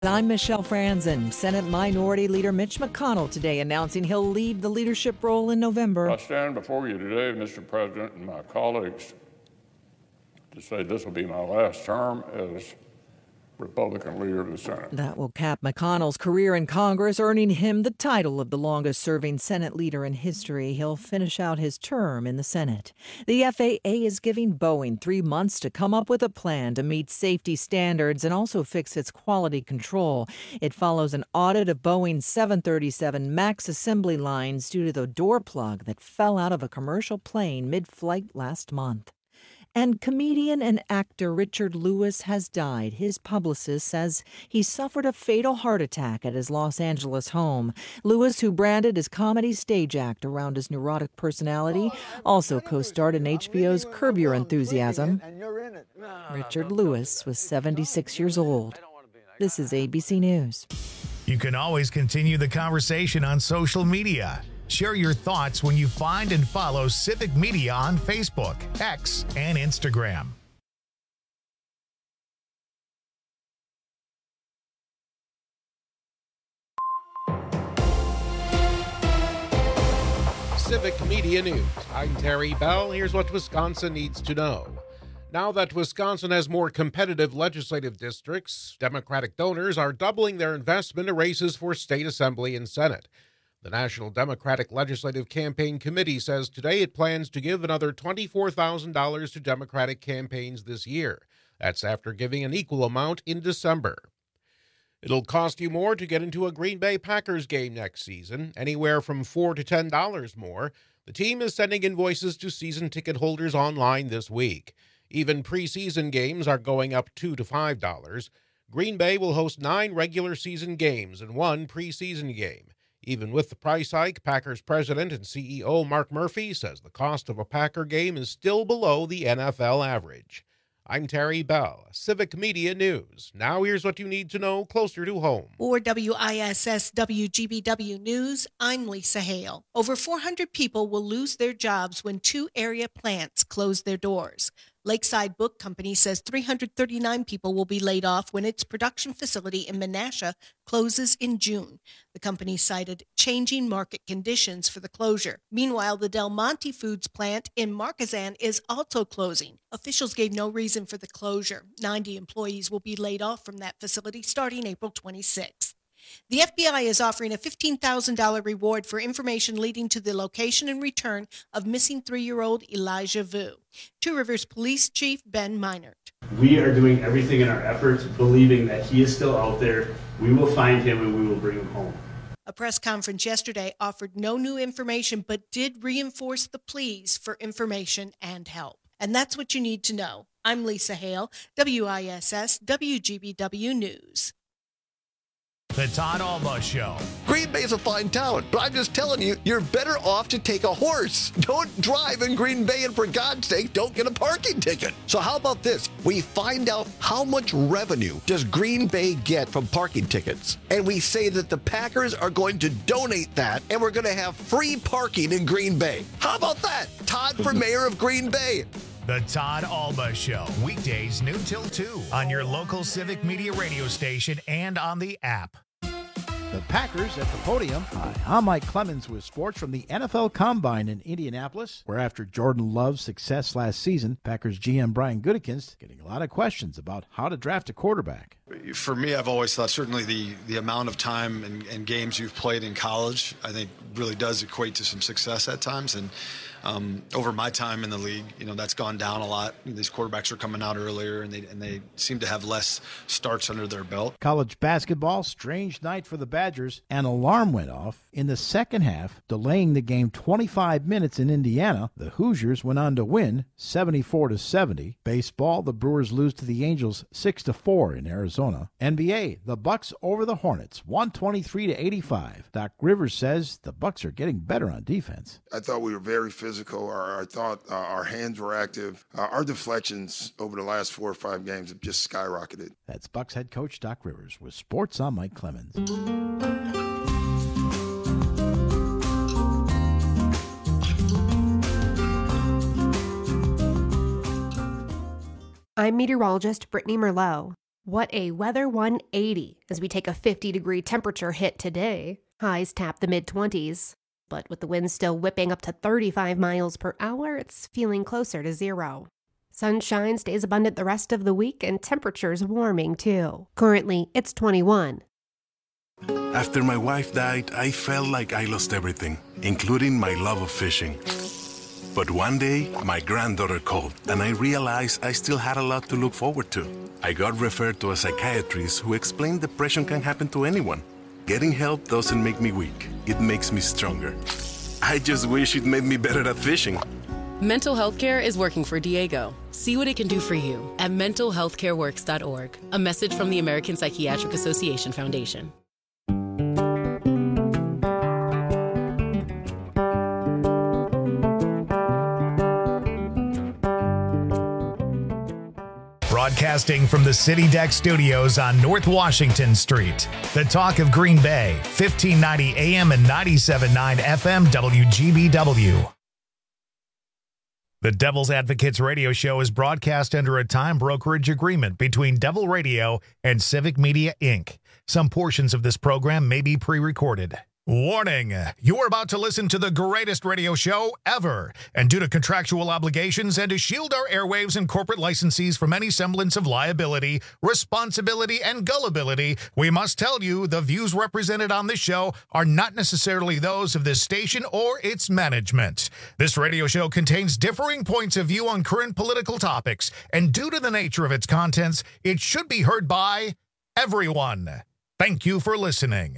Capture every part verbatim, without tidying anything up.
I'm Michelle Franzen. Senate Minority Leader Mitch McConnell today announcing he'll leave the leadership role in November. I stand before you today, Mister President, and my colleagues to say this will be my last term as Republican leader of the Senate. That will cap McConnell's career in Congress, earning him the title of the longest-serving Senate leader in history. He'll finish out his term in the Senate. The F A A is giving Boeing three months to come up with a plan to meet safety standards and also fix its quality control. It follows an audit of Boeing's seven thirty-seven MAX assembly lines due to the door plug that fell out of a commercial plane mid-flight last month. And comedian and actor Richard Lewis has died. His publicist says he suffered a fatal heart attack at his Los Angeles home. Lewis, who branded his comedy stage act around his neurotic personality, also co-starred in H B O's Curb Your Enthusiasm. Richard Lewis was seventy-six years old. This is A B C News. You can always continue the conversation on social media. Share your thoughts when you find and follow Civic Media on Facebook, X, and Instagram. Civic Media News. I'm Terry Bell. Here's what Wisconsin needs to know. Now that Wisconsin has more competitive legislative districts, Democratic donors are doubling their investment in races for state assembly and Senate. The National Democratic Legislative Campaign Committee says today it plans to give another twenty-four thousand dollars to Democratic campaigns this year. That's after giving an equal amount in December. It'll cost you more to get into a Green Bay Packers game next season, anywhere from four to ten dollars more. The team is sending invoices to season ticket holders online this week. Even preseason games are going up two to five dollars. Green Bay will host nine regular season games and one preseason game. Even with the price hike, Packers president and C E O Mark Murphy says the cost of a Packer game is still below the N F L average. I'm Terry Bell, Civic Media News. Now here's what you need to know closer to home. For W I S S W G B W News, I'm Lisa Hale. Over four hundred people will lose their jobs when two area plants close their doors. Lakeside Book Company says three hundred thirty-nine people will be laid off when its production facility in Menasha closes in June. The company cited changing market conditions for the closure. Meanwhile, the Del Monte Foods plant in Marquezan is also closing. Officials gave no reason for the closure. ninety employees will be laid off from that facility starting April twenty-sixth. The F B I is offering a fifteen thousand dollars reward for information leading to the location and return of missing three-year-old Elijah Vu. Two Rivers Police Chief Ben Meinert. We are doing everything in our efforts, believing that he is still out there. We will find him and we will bring him home. A press conference yesterday offered no new information, but did reinforce the pleas for information and help. And that's what you need to know. I'm Lisa Hale, W I S S W G B W News. The Todd Alba Show. Green Bay's a fine town, but I'm just telling you, you're better off to take a horse. Don't drive in Green Bay, and for God's sake, don't get a parking ticket. So how about this? We find out how much revenue does Green Bay get from parking tickets, and we say that the Packers are going to donate that, and we're going to have free parking in Green Bay. How about that? Todd for mayor of Green Bay. The Todd Alba Show, weekdays noon till two on your local Civic Media radio station and on the app. The Packers at the podium. Hi, I'm Mike Clemens with sports from the N F L Combine in Indianapolis, where after Jordan Love's success last season, Packers G M Brian Gutekunst getting a lot of questions about how to draft a quarterback. For me, I've always thought certainly the, the amount of time and, and games you've played in college, I think really does equate to some success at times. And um, over my time in the league, you know, that's gone down a lot. These quarterbacks are coming out earlier, and they and they seem to have less starts under their belt. College basketball, strange night for the Badgers. An alarm went off in the second half, delaying the game twenty-five minutes in Indiana. The Hoosiers went on to win seventy-four to seventy. Baseball, the Brewers lose to the Angels six to four in Arizona. N B A, the Bucks over the Hornets one twenty-three to eighty-five. Doc Rivers says the Bucks are getting better on defense. I thought we were very physical. Our, I thought uh, our hands were active. Uh, our deflections over the last four or five games have just skyrocketed. That's Bucks head coach Doc Rivers with sports. I'm Mike Clemens. I'm meteorologist Brittany Merlot. What a weather one eighty as we take a fifty degree temperature hit today. Highs tap the mid twenties. But with the wind still whipping up to thirty-five miles per hour, it's feeling closer to zero. Sunshine stays abundant the rest of the week and temperatures warming too. Currently, it's twenty-one. After my wife died, I felt like I lost everything, including my love of fishing. But one day, my granddaughter called, and I realized I still had a lot to look forward to. I got referred to a psychiatrist who explained depression can happen to anyone. Getting help doesn't make me weak. It makes me stronger. I just wish it made me better at fishing. Mental health care is working for Diego. See what it can do for you at mental health care works dot org. A message from the American Psychiatric Association Foundation. Broadcasting from the City Deck Studios on North Washington Street. The talk of Green Bay, fifteen ninety A M and ninety-seven point nine F M W G B W. The Devil's Advocates radio show is broadcast under a time brokerage agreement between Devil Radio and Civic Media, Incorporated. Some portions of this program may be pre-recorded. Warning, you're about to listen to the greatest radio show ever, and due to contractual obligations and to shield our airwaves and corporate licensees from any semblance of liability, responsibility, and gullibility, we must tell you the views represented on this show are not necessarily those of this station or its management. This radio show contains differing points of view on current political topics, and due to the nature of its contents, it should be heard by everyone. Thank you for listening.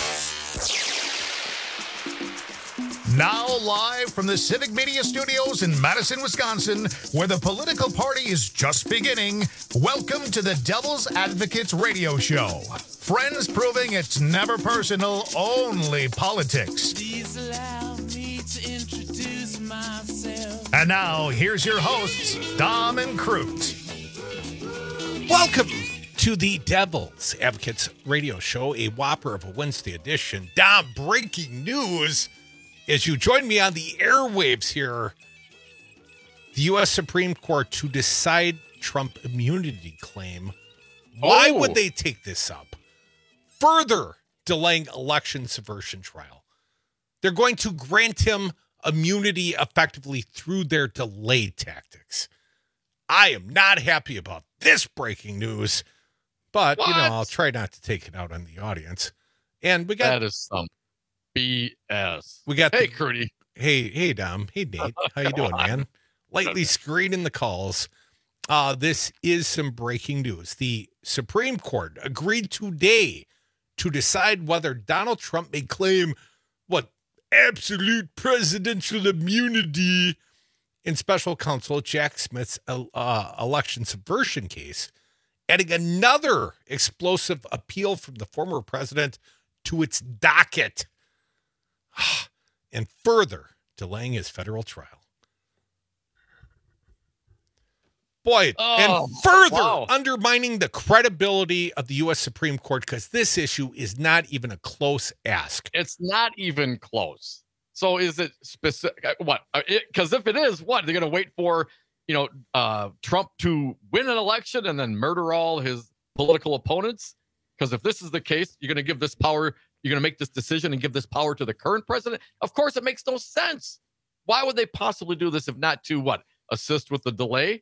Now live from the Civic Media Studios in Madison, Wisconsin, where the political party is just beginning, welcome to the Devil's Advocates radio show. Friends proving it's never personal, only politics. Please allow me to introduce myself. And now, here's your hosts, Dom and Crute. Welcome to the Devil's Advocates radio show, a whopper of a Wednesday edition. Dom, breaking news. As you join me on the airwaves here, the U S Supreme Court to decide Trump immunity claim. Why oh. would they take this up? Further delaying election subversion trial. They're going to grant him immunity effectively through their delay tactics. I am not happy about this breaking news, but, what? you know, I'll try not to take it out on the audience. And we got... That is some B S. We got hey, the, Crudy. Hey, hey, Dom. Hey, Nate. How you doing, man? Lightly screening the calls. Uh, this is some breaking news. The Supreme Court agreed today to decide whether Donald Trump may claim, what, absolute presidential immunity in special counsel Jack Smith's uh, election subversion case, adding another explosive appeal from the former president to its docket, and further delaying his federal trial. Boy, oh, and further wow. undermining the credibility of the U S Supreme Court, because this issue is not even a close ask. It's not even close. So is it specific? What? Because if it is, what? They're going to wait for, you know, uh, Trump to win an election and then murder all his political opponents? Because if this is the case, you're going to give this power, you're going to make this decision and give this power to the current president? Of course, it makes no sense. Why would they possibly do this if not to, what, assist with the delay?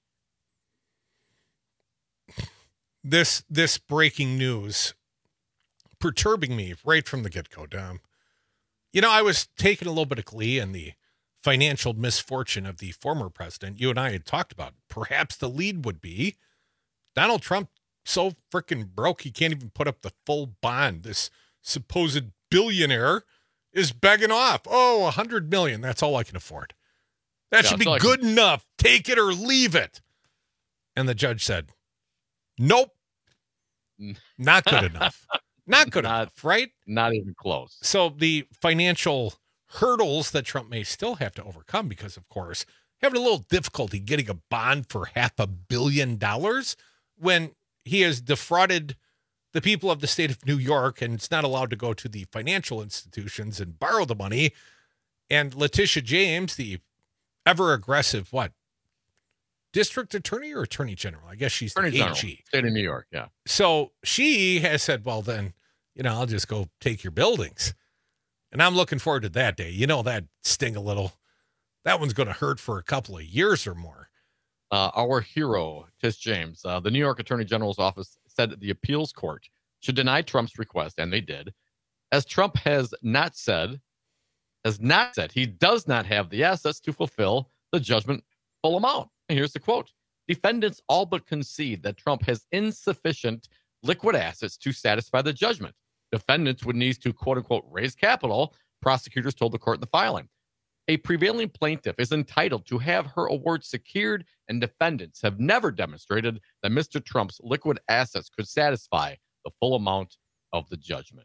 This this breaking news perturbing me right from the get-go, Dom. You know, I was taking a little bit of glee in the financial misfortune of the former president. You and I had talked about perhaps the lead would be Donald Trump so freaking broke he can't even put up the full bond. This supposed billionaire is begging off. Oh, a hundred million. That's all I can afford. That yeah, should be good can... enough. Take it or leave it. And the judge said, nope, not good enough. Not good not, enough, right? Not even close. So the financial hurdles that Trump may still have to overcome, because, of course, having a little difficulty getting a bond for half a billion dollars when he has defrauded the people of the state of New York and it's not allowed to go to the financial institutions and borrow the money. And Letitia James, the ever aggressive, what, district attorney or attorney general? I guess she's Attorney the General, A G. State of New York, yeah. So she has said, well, then, you know, I'll just go take your buildings. And I'm looking forward to that day. You know, that sting a little. That one's going to hurt for a couple of years or more. Uh, our hero, Tish James, uh, the New York Attorney General's office said that the appeals court should deny Trump's request, and they did, as Trump has not said, has not said he does not have the assets to fulfill the judgment full amount. And here's the quote. Defendants all but concede that Trump has insufficient liquid assets to satisfy the judgment. Defendants would need to, quote unquote, raise capital, prosecutors told the court in the filing. A prevailing plaintiff is entitled to have her award secured, and defendants have never demonstrated that Mister Trump's liquid assets could satisfy the full amount of the judgment.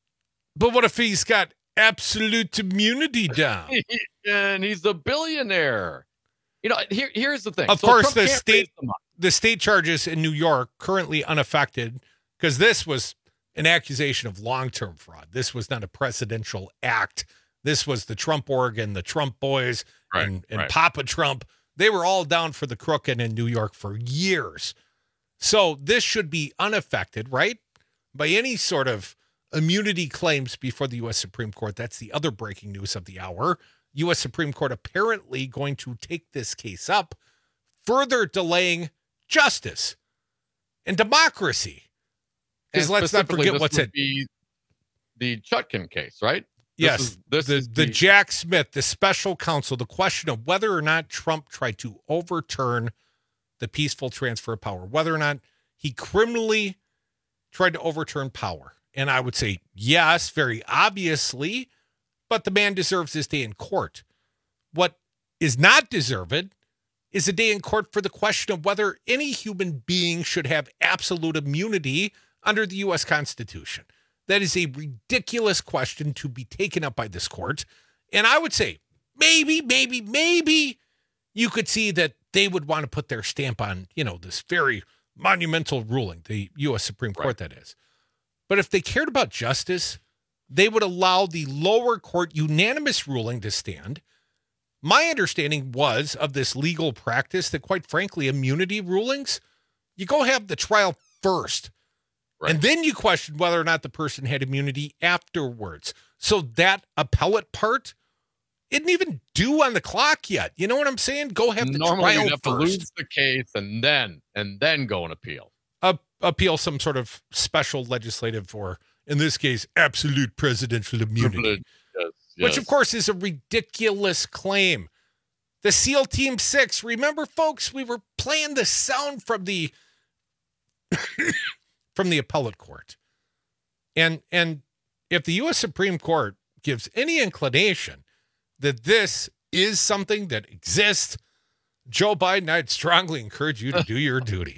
But what if he's got absolute immunity down? And he's a billionaire. You know, here, here's the thing. Of So course, Trump the can't state, raise the money. the state charges in New York currently unaffected because this was an accusation of long-term fraud. This was not a presidential act. This was the Trump org and the Trump boys Right, and, and right. Papa Trump. They were all down for the crooked in New York for years. So this should be unaffected, right, by any sort of immunity claims before the U S Supreme Court. That's the other breaking news of the hour. U S Supreme Court apparently going to take this case up, further delaying justice and democracy. Because And let's not specifically, forget this what's would at be the Chutkan case, right? This yes, is- this the, is the the- Jack Smith, the special counsel, the question of whether or not Trump tried to overturn the peaceful transfer of power, whether or not he criminally tried to overturn power. And I would say, yes, very obviously, but the man deserves his day in court. What is not deserved is a day in court for the question of whether any human being should have absolute immunity under the U S Constitution. That is a ridiculous question to be taken up by this court. And I would say maybe, maybe, maybe you could see that they would want to put their stamp on, you know, this very monumental ruling, the U S Supreme Court, that is. But if they cared about justice, they would allow the lower court unanimous ruling to stand. My understanding was of this legal practice that, quite frankly, immunity rulings, you go have the trial first. Right. And then you question whether or not the person had immunity afterwards. So that appellate part isn't even due on the clock yet. You know what I'm saying? Go have the Normally trial you'd have first. to lose the case and then and then go and appeal. Uh, appeal some sort of special legislative or, in this case, absolute presidential immunity. Yes, Which, yes. of course, is a ridiculous claim. The SEAL Team Six, remember, folks, we were playing the sound from the from the appellate court. And and if the U S Supreme Court gives any inclination that this is something that exists, Joe Biden, I'd strongly encourage you to do your duty.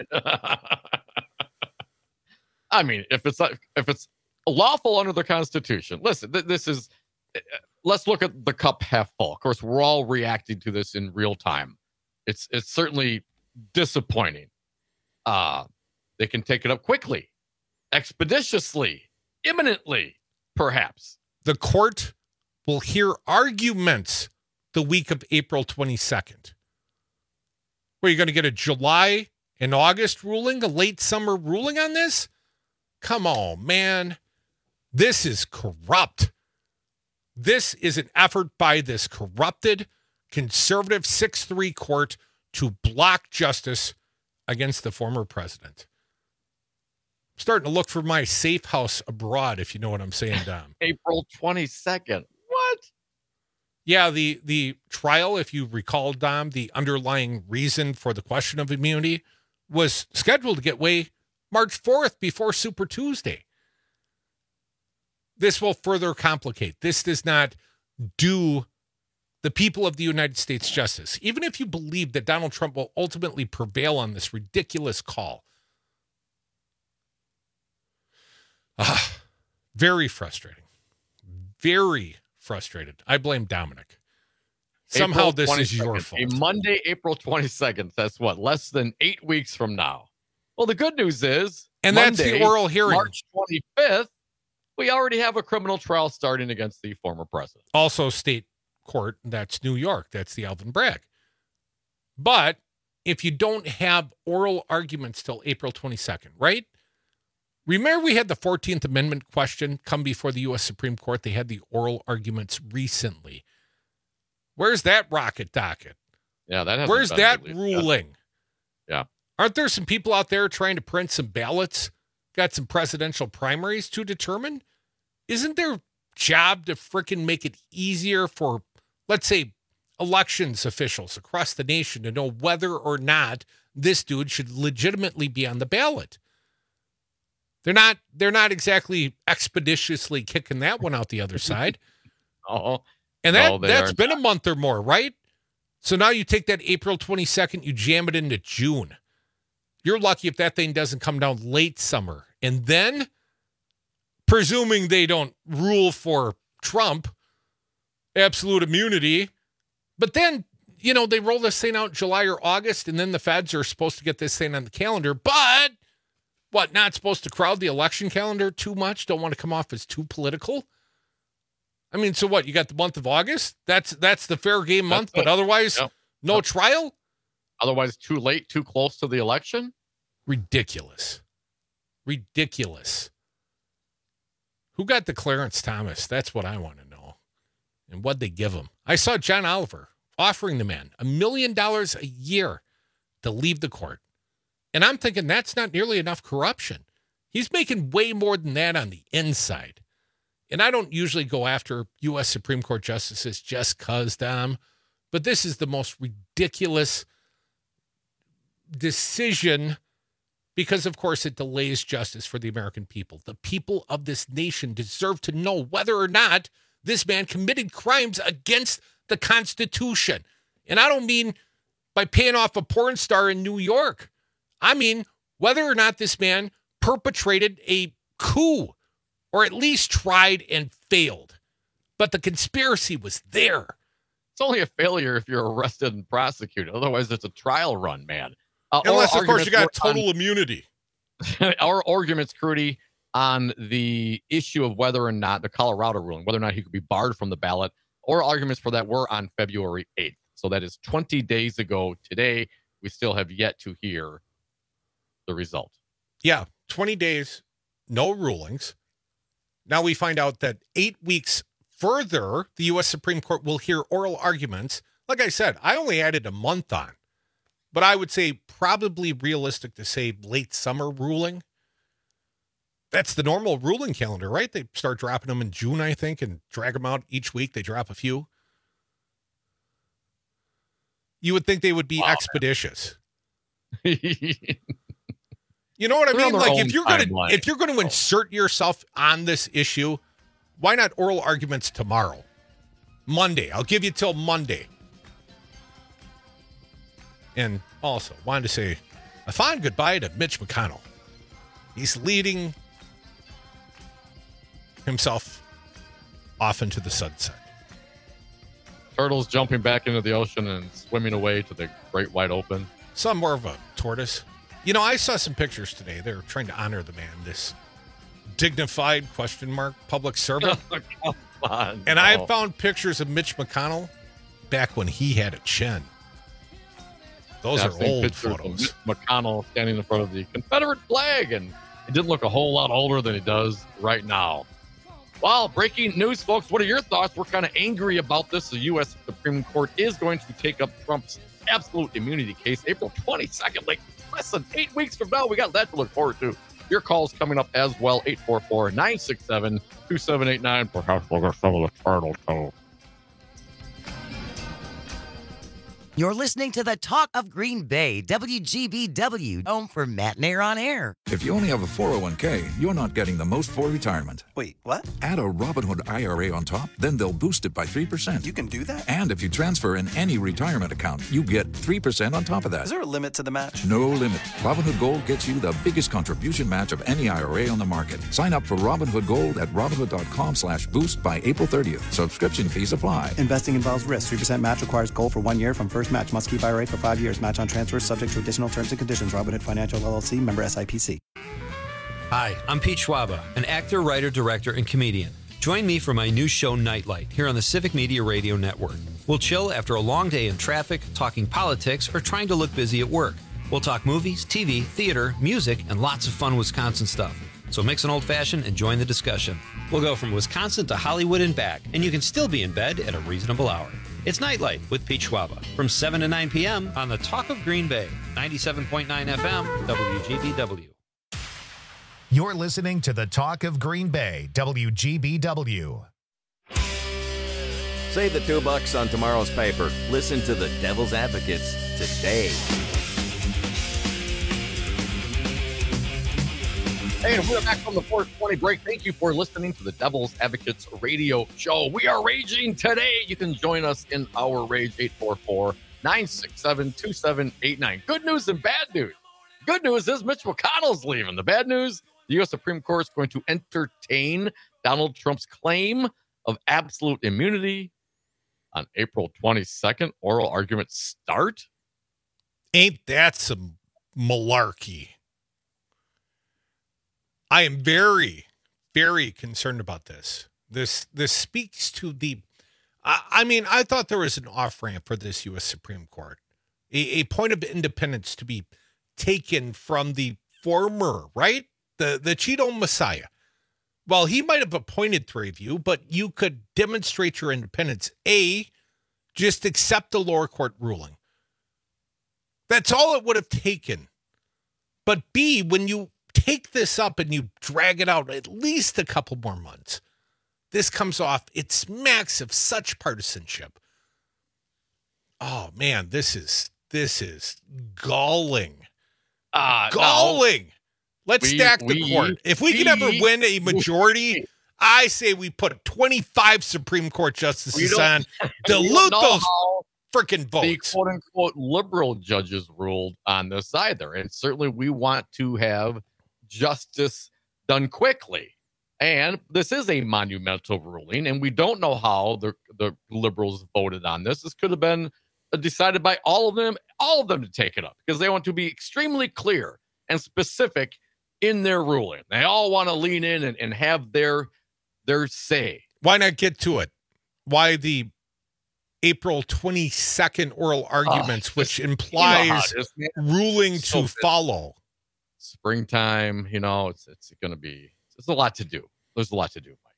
I mean, if it's like, if it's lawful under the Constitution, listen, th- this is, let's look at the cup half full. Of course, we're all reacting to this in real time. It's it's certainly disappointing. Uh, they can take it up quickly, expeditiously, imminently, perhaps. The court will hear arguments the week of April twenty-second. Where you're going to get a July and August ruling, a late summer ruling on this? Come on, man. This is corrupt. This is an effort by this corrupted, conservative six three court to block justice against the former president. I'm starting to look for my safe house abroad, if you know what I'm saying, Dom. April twenty-second. What? Yeah, the the trial, if you recall, Dom, the underlying reason for the question of immunity was scheduled to get way March fourth before Super Tuesday. This will further complicate. This does not do the people of the United States justice. Even if you believe that Donald Trump will ultimately prevail on this ridiculous call. Ah, very frustrating. Very frustrated. I blame Dominic. Somehow April this is your twenty-second, fault. A Monday, April twenty-second. That's what, less than eight weeks from now. Well, the good news is, And that's the Monday, oral hearing. March twenty-fifth, we already have a criminal trial starting against the former president. Also state court, that's New York. That's the Alvin Bragg. But if you don't have oral arguments till April twenty-second, right? Remember we had the fourteenth Amendment question come before the U S Supreme Court. They had the oral arguments recently. Where's that rocket docket? Yeah, that. Where's that released. ruling? Yeah. Aren't there some people out there trying to print some ballots? Got some presidential primaries to determine? Isn't their job to frickin' make it easier for, let's say, elections officials across the nation to know whether or not this dude should legitimately be on the ballot? They're not they're not exactly expeditiously kicking that one out the other side. Oh. And that, no, that's been a month or more, right? So now you take that April twenty-second, you jam it into June. You're lucky if that thing doesn't come down late summer. And then, presuming they don't rule for Trump, absolute immunity, but then, you know, they roll this thing out in July or August, and then the feds are supposed to get this thing on the calendar, but what, not supposed to crowd the election calendar too much? Don't want to come off as too political? I mean, so what? You got the month of August? That's that's the fair game month, but otherwise, yep. no yep. trial? Otherwise, too late, too close to the election? Ridiculous. Ridiculous. Who got the Clarence Thomas? That's what I want to know. And what'd they give him? I saw John Oliver offering the man a million dollars a year to leave the court. And I'm thinking that's not nearly enough corruption. He's making way more than that on the inside. And I don't usually go after U S Supreme Court justices just because, Dom, but this is the most ridiculous decision because, of course, it delays justice for the American people. The people of this nation deserve to know whether or not this man committed crimes against the Constitution. And I don't mean by paying off a porn star in New York. I mean whether or not this man perpetrated a coup or at least tried and failed. But the conspiracy was there. It's only a failure if you're arrested and prosecuted. Otherwise, it's a trial run, man. Uh, Unless, of course, you got total on, immunity. Our arguments, Crudy, on the issue of whether or not the Colorado ruling, whether or not he could be barred from the ballot, or arguments for that were on February eighth. So that is twenty days ago today. We still have yet to hear the result. Yeah, twenty days, no rulings. Now we find out that eight weeks further, the U S Supreme Court will hear oral arguments. Like I said, I only added a month on, but I would say probably realistic to say late summer ruling. That's the normal ruling calendar, right? They start dropping them in June, I think, and drag them out each week. They drop a few. You would think they would be wow. expeditious. You know what I mean? Like if you're going to if you're going to insert yourself on this issue, why not oral arguments tomorrow? Monday. I'll give you till Monday. And also, wanted to say a fond goodbye to Mitch McConnell. He's leading himself off into the sunset. Turtles jumping back into the ocean and swimming away to the great wide open. Some more of a tortoise. You know, I saw some pictures today. They were trying to honor the man, this dignified question mark public servant. Oh, come on, and no. I found pictures of Mitch McConnell back when he had a chin. Those yeah, are old photos. Of Mitch McConnell standing in front of the Confederate flag, and he didn't look a whole lot older than he does right now. Well, breaking news, folks. What are your thoughts? We're kind of angry about this. The U S Supreme Court is going to take up Trump's absolute immunity case April twenty-second, like less than eight weeks from now. We got that to look forward to. Your calls coming up as well. eight four four, nine six seven, two seven eight nine. Perhaps we'll get some of the turtle too. You're listening to the Talk of Green Bay, W G B W, home for Matt Nair on Air. If you only have a four oh one k, you're not getting the most for retirement. Wait, what? Add a Robinhood I R A on top, then they'll boost it by three percent. You can do that? And if you transfer in any retirement account, you get three percent on top of that. Is there a limit to the match? No limit. Robinhood Gold gets you the biggest contribution match of any I R A on the market. Sign up for Robinhood Gold at Robinhood.com slash boost by April thirtieth. Subscription fees apply. Investing involves risk. three percent match requires gold for one year from first match. Must keep I R A for five years. Match on transfers subject to additional terms and conditions. Robinhood Financial L L C, member S I P C. Hi, I'm Pete Schwaba, an actor, writer, director, and comedian. Join me for my new show, Nightlight, here on the Civic Media Radio Network. We'll chill after a long day in traffic, talking politics, or trying to look busy at work. We'll talk movies, T V, theater, music, and lots of fun Wisconsin stuff. So mix an old-fashioned and join the discussion. We'll go from Wisconsin to Hollywood and back, and you can still be in bed at a reasonable hour. It's Nightlight with Pete Schwaba from seven to nine p.m. on the Talk of Green Bay, ninety-seven point nine F M, W G B W. You're listening to the Talk of Green Bay, W G B W. Save the two bucks on tomorrow's paper. Listen to the Devil's Advocates today. Hey, and we're back from the four twenty break. Thank you for listening to the Devil's Advocates radio show. We are raging today. You can join us in our rage, eight four four, nine six seven, two seven eight nine. Good news and bad news. Good news is Mitch McConnell's leaving. The bad news, the U S Supreme Court is going to entertain Donald Trump's claim of absolute immunity on April twenty-second. Oral arguments start. Ain't that some malarkey? I am very, very concerned about this. This this speaks to the, I, I mean, I thought there was an off-ramp for this U S Supreme Court, a, a point of independence to be taken from the former, right? The, the Cheeto Messiah. Well, he might have appointed three of you, but you could demonstrate your independence. A, just accept the lower court ruling. That's all it would have taken. But B, when you take this up and you drag it out at least a couple more months, this comes off, it smacks of such partisanship. Oh man, this is this is galling. Uh, galling. No, Let's we, stack the we, court. If we, we can ever win a majority, we, I say we put twenty-five Supreme Court justices on, dilute those freaking votes. The quote unquote liberal judges ruled on this either. And certainly we want to have justice done quickly. And this is a monumental ruling, and we don't know how the, the liberals voted on this. This could have been decided by all of them, all of them to take it up, because they want to be extremely clear and specific in their ruling. They all want to lean in and, and have their their say. Why not get to it? Why the April twenty-second oral arguments, uh, which implies you know ruling so to good. follow? Springtime, you know, it's it's going to be, it's a lot to do. There's a lot to do, Mike.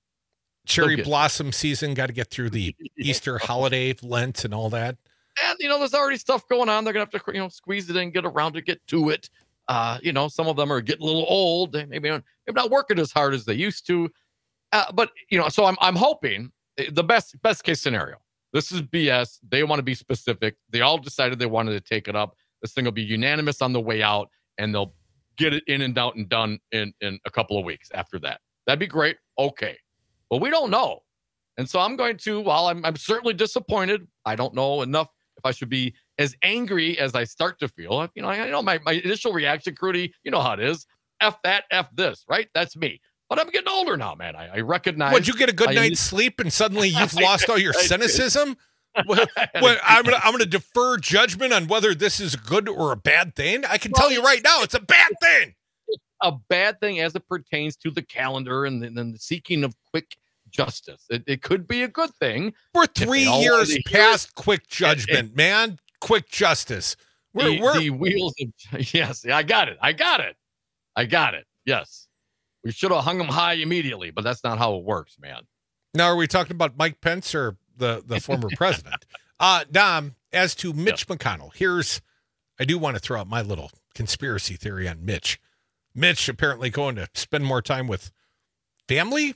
Cherry blossom season, got to get through the yeah. Easter holiday, Lent, and all that. And, you know, there's already stuff going on. They're going to have to, you know, squeeze it in, get around to get to it. Uh, you know, some of them are getting a little old. They maybe not, maybe not working as hard as they used to. Uh, but, you know, so I'm I'm hoping the best best case scenario. This is B S. They want to be specific. They all decided they wanted to take it up. This thing will be unanimous on the way out, and they'll get it in and out and done in, in a couple of weeks after that. That'd be great. Okay. But we don't know. And so I'm going to, while I'm, I'm certainly disappointed, I don't know enough if I should be as angry as I start to feel. You know, I, I know my, my initial reaction, Crudy, you know how it is. F that, F this, right? That's me. But I'm getting older now, man. I, I recognize. Would you get a good I night's need... sleep and suddenly you've lost all your cynicism? Well, well, I'm gonna I'm gonna defer judgment on whether this is a good or a bad thing. I can well, tell you right now, it's a bad thing. It's a bad thing as it pertains to the calendar and then the, the seeking of quick justice. It, it could be a good thing. We're three years past quick judgment, it, man. Quick justice. We're, the, we're... the wheels of yes, I got it. I got it. I got it. Yes, we should have hung them high immediately, but that's not how it works, man. Now, are we talking about Mike Pence or the the former president? Uh, Dom, as to Mitch yeah. McConnell, here's, I do want to throw out my little conspiracy theory on Mitch. Mitch apparently going to spend more time with family.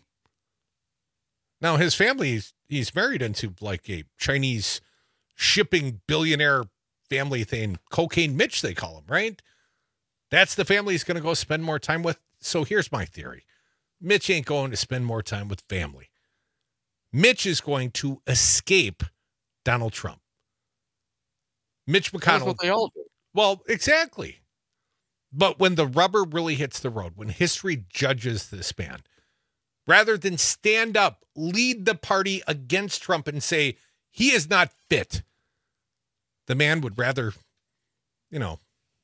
Now, his family, he's, he's married into like a Chinese shipping billionaire family thing, Cocaine Mitch, they call him, right? That's the family he's going to go spend more time with. So here's my theory. Mitch ain't going to spend more time with family. Mitch is going to escape Donald Trump. Mitch McConnell. That's what they all do. Well, exactly. But when the rubber really hits the road, when history judges this man, rather than stand up, lead the party against Trump and say he is not fit, the man would rather, you know,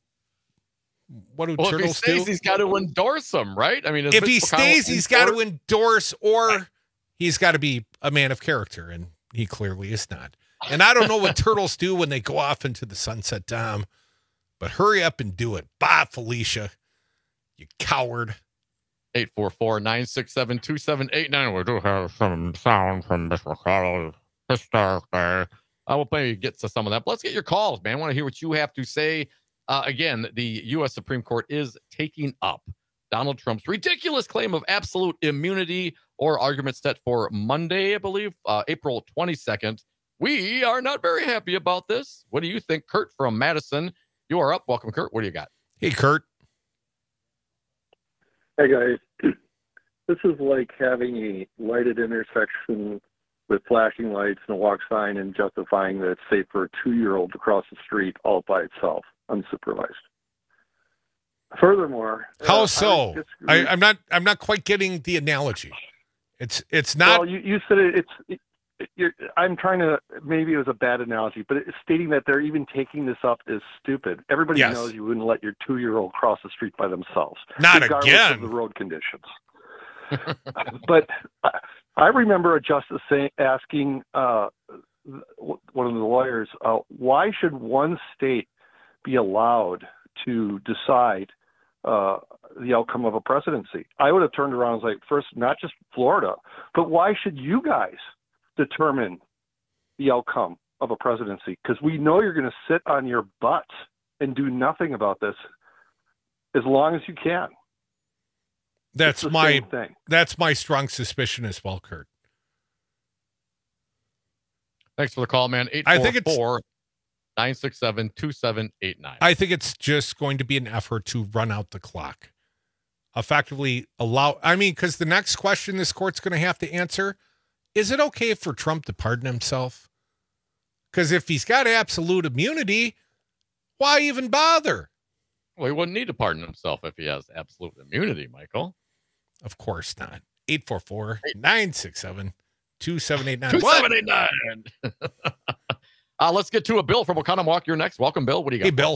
what do well, turtles if he stays, do? He's got to endorse him, right? I mean, if he stays, he's got to endorse, or he's got to be a man of character and He clearly is not. And I don't know what turtles do when they go off into the sunset, Tom, but hurry up and do it. Bye, Felicia, you coward. eight four four, nine six seven, two seven eight nine. We do have some sound from Mister McConnell. Historic day. I will maybe get to some of that. But let's get your calls, man. I want to hear what you have to say. Uh, again, the U S Supreme Court is taking up Donald Trump's ridiculous claim of absolute immunity, or argument set for Monday, I believe, uh, April twenty-second. We are not very happy about this. What do you think? Kurt from Madison, you are up. Welcome, Kurt. What do you got? Hey, Kurt. Hey, guys. This is like having a lighted intersection with flashing lights and a walk sign and justifying that it's safe for a two-year-old to cross the street all by itself, unsupervised. Furthermore, how uh, so? I I, I'm not. I'm not quite getting the analogy. It's. It's not. Well, you, you said it, it's. It, you're, I'm trying to. Maybe it was a bad analogy, but it's stating that they're even taking this up is stupid. Everybody Yes. knows you wouldn't let your two-year-old cross the street by themselves, Not regardless again. of the road conditions. But I, I remember a justice saying, asking uh, one of the lawyers, uh, "Why should one state be allowed to decide uh, the outcome of a presidency?" I would have turned around and was like, first, not just Florida, but why should you guys determine the outcome of a presidency? Because we know you're going to sit on your butts and do nothing about this as long as you can. That's It's the my. same thing. That's my strong suspicion as well, Kurt. Thanks for the call, man. eight I think four it's- four, nine six seven, two seven eight nine. I think it's just going to be an effort to run out the clock. Effectively allow, I mean, because the next question this court's going to have to answer, is it okay for Trump to pardon himself? Because if he's got absolute immunity, why even bother? Well, he wouldn't need to pardon himself if he has absolute immunity, Michael. Of course not. eight four four, nine six seven, two seven eight nine. two seven eight nine. uh, let's get to a Bill from Oconomowoc. You're next. Welcome, Bill. What do you got? Hey, Bill.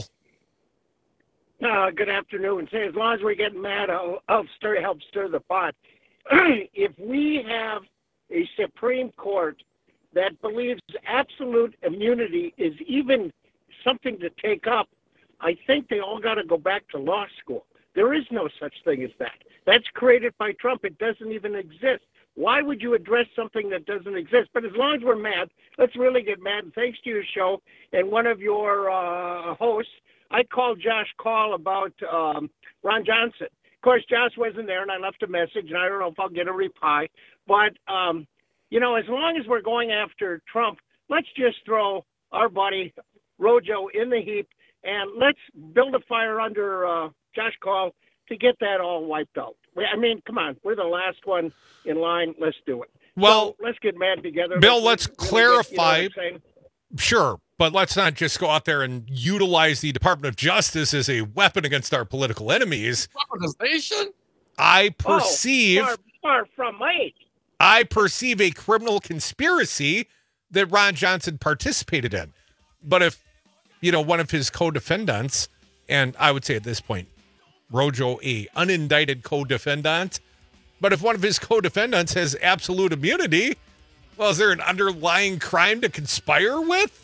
Uh, good afternoon. Say, as long as we're getting mad, I'll, I'll stir, help stir the pot. If we have a Supreme Court that believes absolute immunity is even something to take up, I think they all got to go back to law school. There is no such thing as that. That's created by Trump. It doesn't even exist. Why would you address something that doesn't exist? But as long as we're mad, let's really get mad. And thanks to your show and one of your uh, hosts, I called Josh Call about um, Ron Johnson. Of course, Josh wasn't there, and I left a message, and I don't know if I'll get a reply. But, um, you know, as long as we're going after Trump, let's just throw our buddy Rojo in the heap, and let's build a fire under uh, Josh Call to get that all wiped out. I mean, come on. We're the last one in line. Let's do it. Well, so let's get mad together. Bill, let's, let's clarify. Get, you know Sure, but let's not just go out there and utilize the Department of Justice as a weapon against our political enemies. Weaponization? I perceive... Oh, far, far from me. I perceive a criminal conspiracy that Ron Johnson participated in. But if, you know, one of his co-defendants, and I would say at this point, Rojo, a unindicted co-defendant, but if one of his co-defendants has absolute immunity, well, is there an underlying crime to conspire with?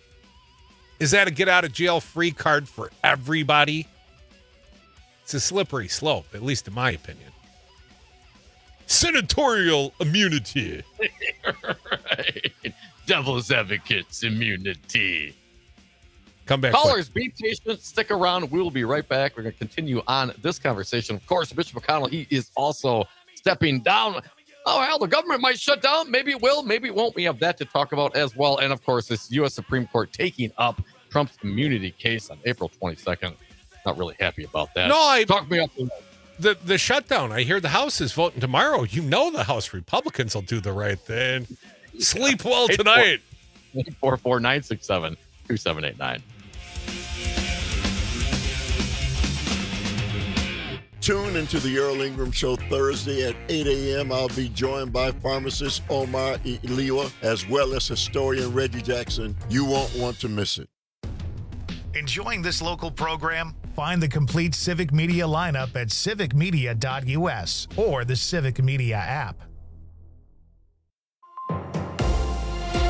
Is that a get-out-of-jail-free card for everybody? It's a slippery slope, at least in my opinion. Senatorial immunity. Right. Devil's advocates immunity. Come back. Callers, quick. Be patient. Stick around. We will be right back. We're going to continue on this conversation. Of course, Mitch McConnell, he is also stepping down. Oh, hell, the government might shut down. Maybe it will. Maybe it won't. We have that to talk about as well. And, of course, this U S Supreme Court taking up Trump's immunity case on April twenty-second. Not really happy about that. No, I... Talk me up. The, the shutdown. I hear the House is voting tomorrow. You know the House Republicans will do the right thing. Sleep well tonight. eight four four, nine six seven, two seven eight nine. Tune into the Earl Ingram Show Thursday at eight a.m. I'll be joined by pharmacist Omar Iliwa as well as historian Reggie Jackson. You won't want to miss it. Enjoying this local program? Find the complete Civic Media lineup at civic media dot u s or the Civic Media app.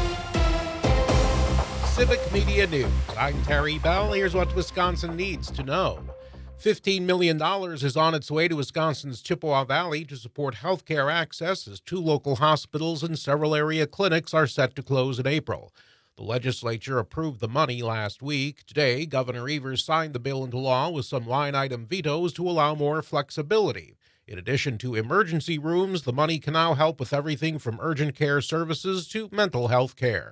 Civic Media News. I'm Terry Bell. Here's what Wisconsin needs to know. fifteen million dollars is on its way to Wisconsin's Chippewa Valley to support healthcare access as two local hospitals and several area clinics are set to close in April. The legislature approved the money last week. Today, Governor Evers signed the bill into law with some line-item vetoes to allow more flexibility. In addition to emergency rooms, the money can now help with everything from urgent care services to mental health care.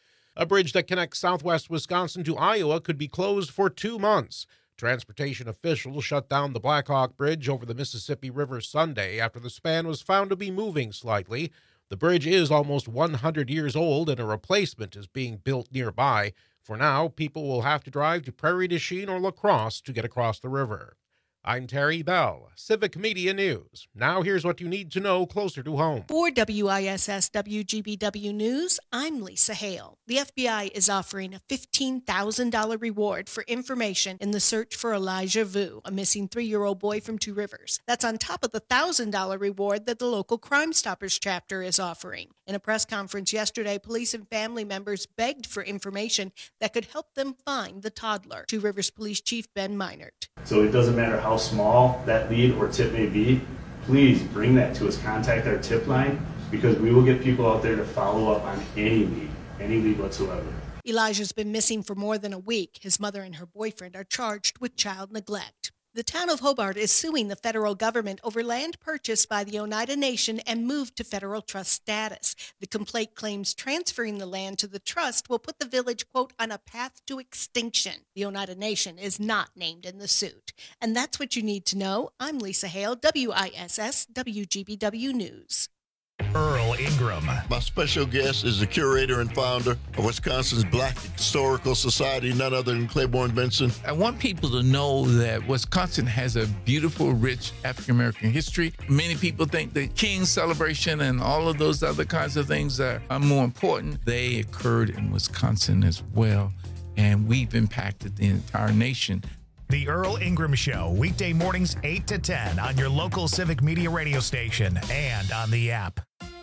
A bridge that connects southwest Wisconsin to Iowa could be closed for two months. Transportation officials shut down the Blackhawk Bridge over the Mississippi River Sunday after the span was found to be moving slightly. The bridge is almost one hundred years old and a replacement is being built nearby. For now, people will have to drive to Prairie du Chien or La Crosse to get across the river. I'm Terry Bell, Civic Media News. Now here's what you need to know closer to home. For W I S S W G B W News, I'm Lisa Hale. The F B I is offering a fifteen thousand dollars reward for information in the search for Elijah Vu, a missing three-year-old boy from Two Rivers. That's on top of the one thousand dollars reward that the local Crime Stoppers chapter is offering. In a press conference yesterday, police and family members begged for information that could help them find the toddler. Two Rivers Police Chief Ben Meinert. So it doesn't matter how small that lead or tip may be, please bring that to us. Contact our tip line because we will get people out there to follow up on any lead, any lead whatsoever. Elijah's been missing for more than a week. His mother and her boyfriend are charged with child neglect. The town of Hobart is suing the federal government over land purchased by the Oneida Nation and moved to federal trust status. The complaint claims transferring the land to the trust will put the village, quote, on a path to extinction. The Oneida Nation is not named in the suit. And that's what you need to know. I'm Lisa Hale, W I S S W G B W News. Earl Ingram. My special guest is the curator and founder of Wisconsin's Black Historical Society, none other than Claiborne Benson. I want people to know that Wisconsin has a beautiful, rich African-American history. Many people think the King celebration and all of those other kinds of things are, are more important. They occurred in Wisconsin as well, and we've impacted the entire nation. The Earl Ingram Show, weekday mornings eight to ten on your local Civic Media radio station and on the app.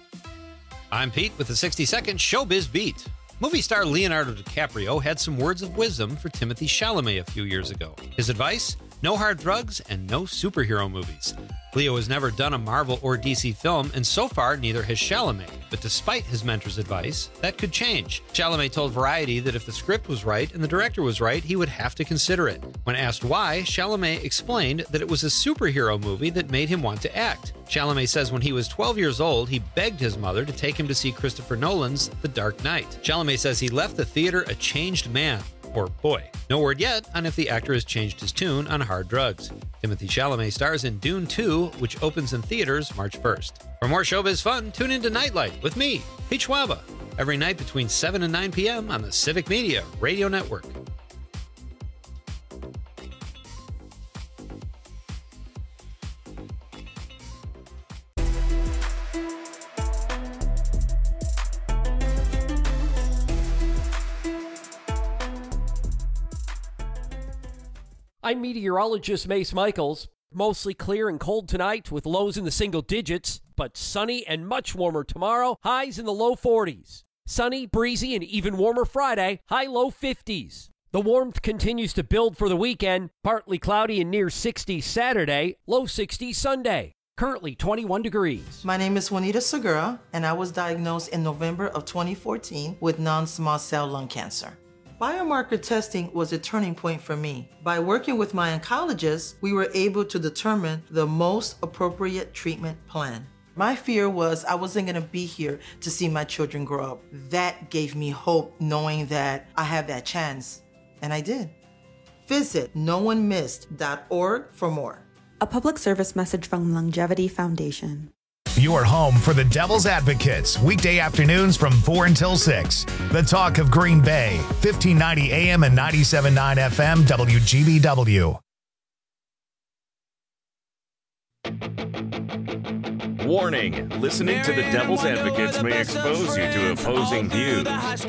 I'm Pete with the sixty second Showbiz Beat. Movie star Leonardo DiCaprio had some words of wisdom for Timothée Chalamet a few years ago. His advice? No hard drugs and no superhero movies. Leo has never done a Marvel or D C film, and so far neither has Chalamet. But despite his mentor's advice, that could change. Chalamet told Variety that if the script was right and the director was right, he would have to consider it. When asked why, Chalamet explained that it was a superhero movie that made him want to act. Chalamet says when he was twelve years old, he begged his mother to take him to see Christopher Nolan's The Dark Knight. Chalamet says he left the theater a changed man. Or boy. No word yet on if the actor has changed his tune on hard drugs. Timothée Chalamet stars in Dune two, which opens in theaters March first. For more showbiz fun, tune into Nightlight with me, Pete Schwaba, every night between seven and nine p.m. on the Civic Media Radio Network. I'm meteorologist Mace Michaels. Mostly clear and cold tonight with lows in the single digits, but sunny and much warmer tomorrow, highs in the low forties. Sunny, breezy, and even warmer Friday, high-low fifties. The warmth continues to build for the weekend, partly cloudy and near sixty Saturday, low sixties Sunday. Currently twenty-one degrees. My name is Juanita Segura, and I was diagnosed in November of twenty fourteen with non-small cell lung cancer. Biomarker testing was a turning point for me. By working with my oncologist, we were able to determine the most appropriate treatment plan. My fear was I wasn't gonna be here to see my children grow up. That gave me hope, knowing that I have that chance, and I did. Visit no one missed dot org for more. A public service message from Longevity Foundation. Your home for the Devil's Advocates, weekday afternoons from four until six. The talk of Green Bay, fifteen ninety A M and ninety-seven point nine F M, W G B W. Warning, listening to the Devil's Advocates may expose you to opposing views.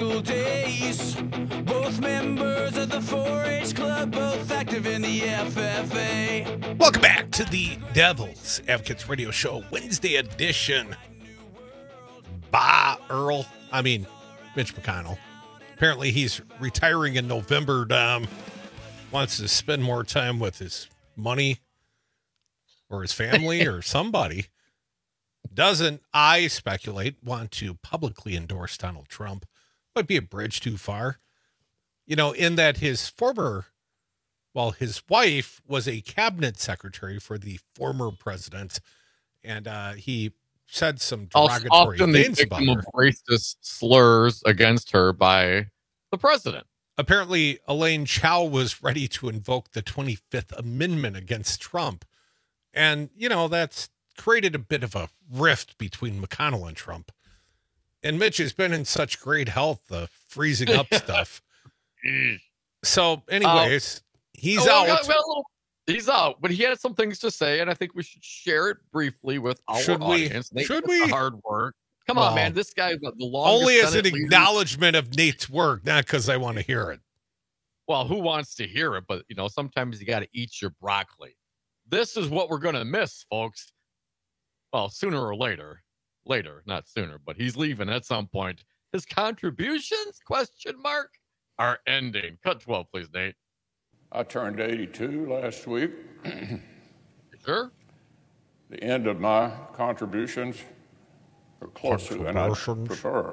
Both members of the four H Club, both active in the F F A. Welcome back to the Devil's Advocates Radio Show, Wednesday edition. Bah, Earl. I mean, Mitch McConnell. Apparently he's retiring in November. Dom wants to spend more time with his money or his family or somebody. Doesn't, I speculate, want to publicly endorse Donald Trump. Might be a bridge too far. You know, in that his former, well, his wife was a cabinet secretary for the former president, and uh, he said some derogatory Often things the about victim her. of racist slurs against her by the president. Apparently, Elaine Chao was ready to invoke the twenty-fifth Amendment against Trump. And, you know, that's created a bit of a rift between McConnell and Trump. And Mitch has been in such great health, the freezing up stuff. So, anyways, Um, he's oh, out. well, well, he's out, but he had some things to say, and I think we should share it briefly with our Should we? audience. Nate Should did the we? hard work. Come Well, on, man. This guy is the longest Only as an Senate leader. acknowledgement of Nate's work, not because I want to hear it. Well, who wants to hear it? But, you know, sometimes you got to eat your broccoli. This is what we're going to miss, folks. Well, sooner or later. Later, not sooner, but he's leaving at some point. His contributions, question mark, are ending. Cut twelve, please, Nate. I turned eighty-two last week. Sure. The end of my contributions are closer than I prefer.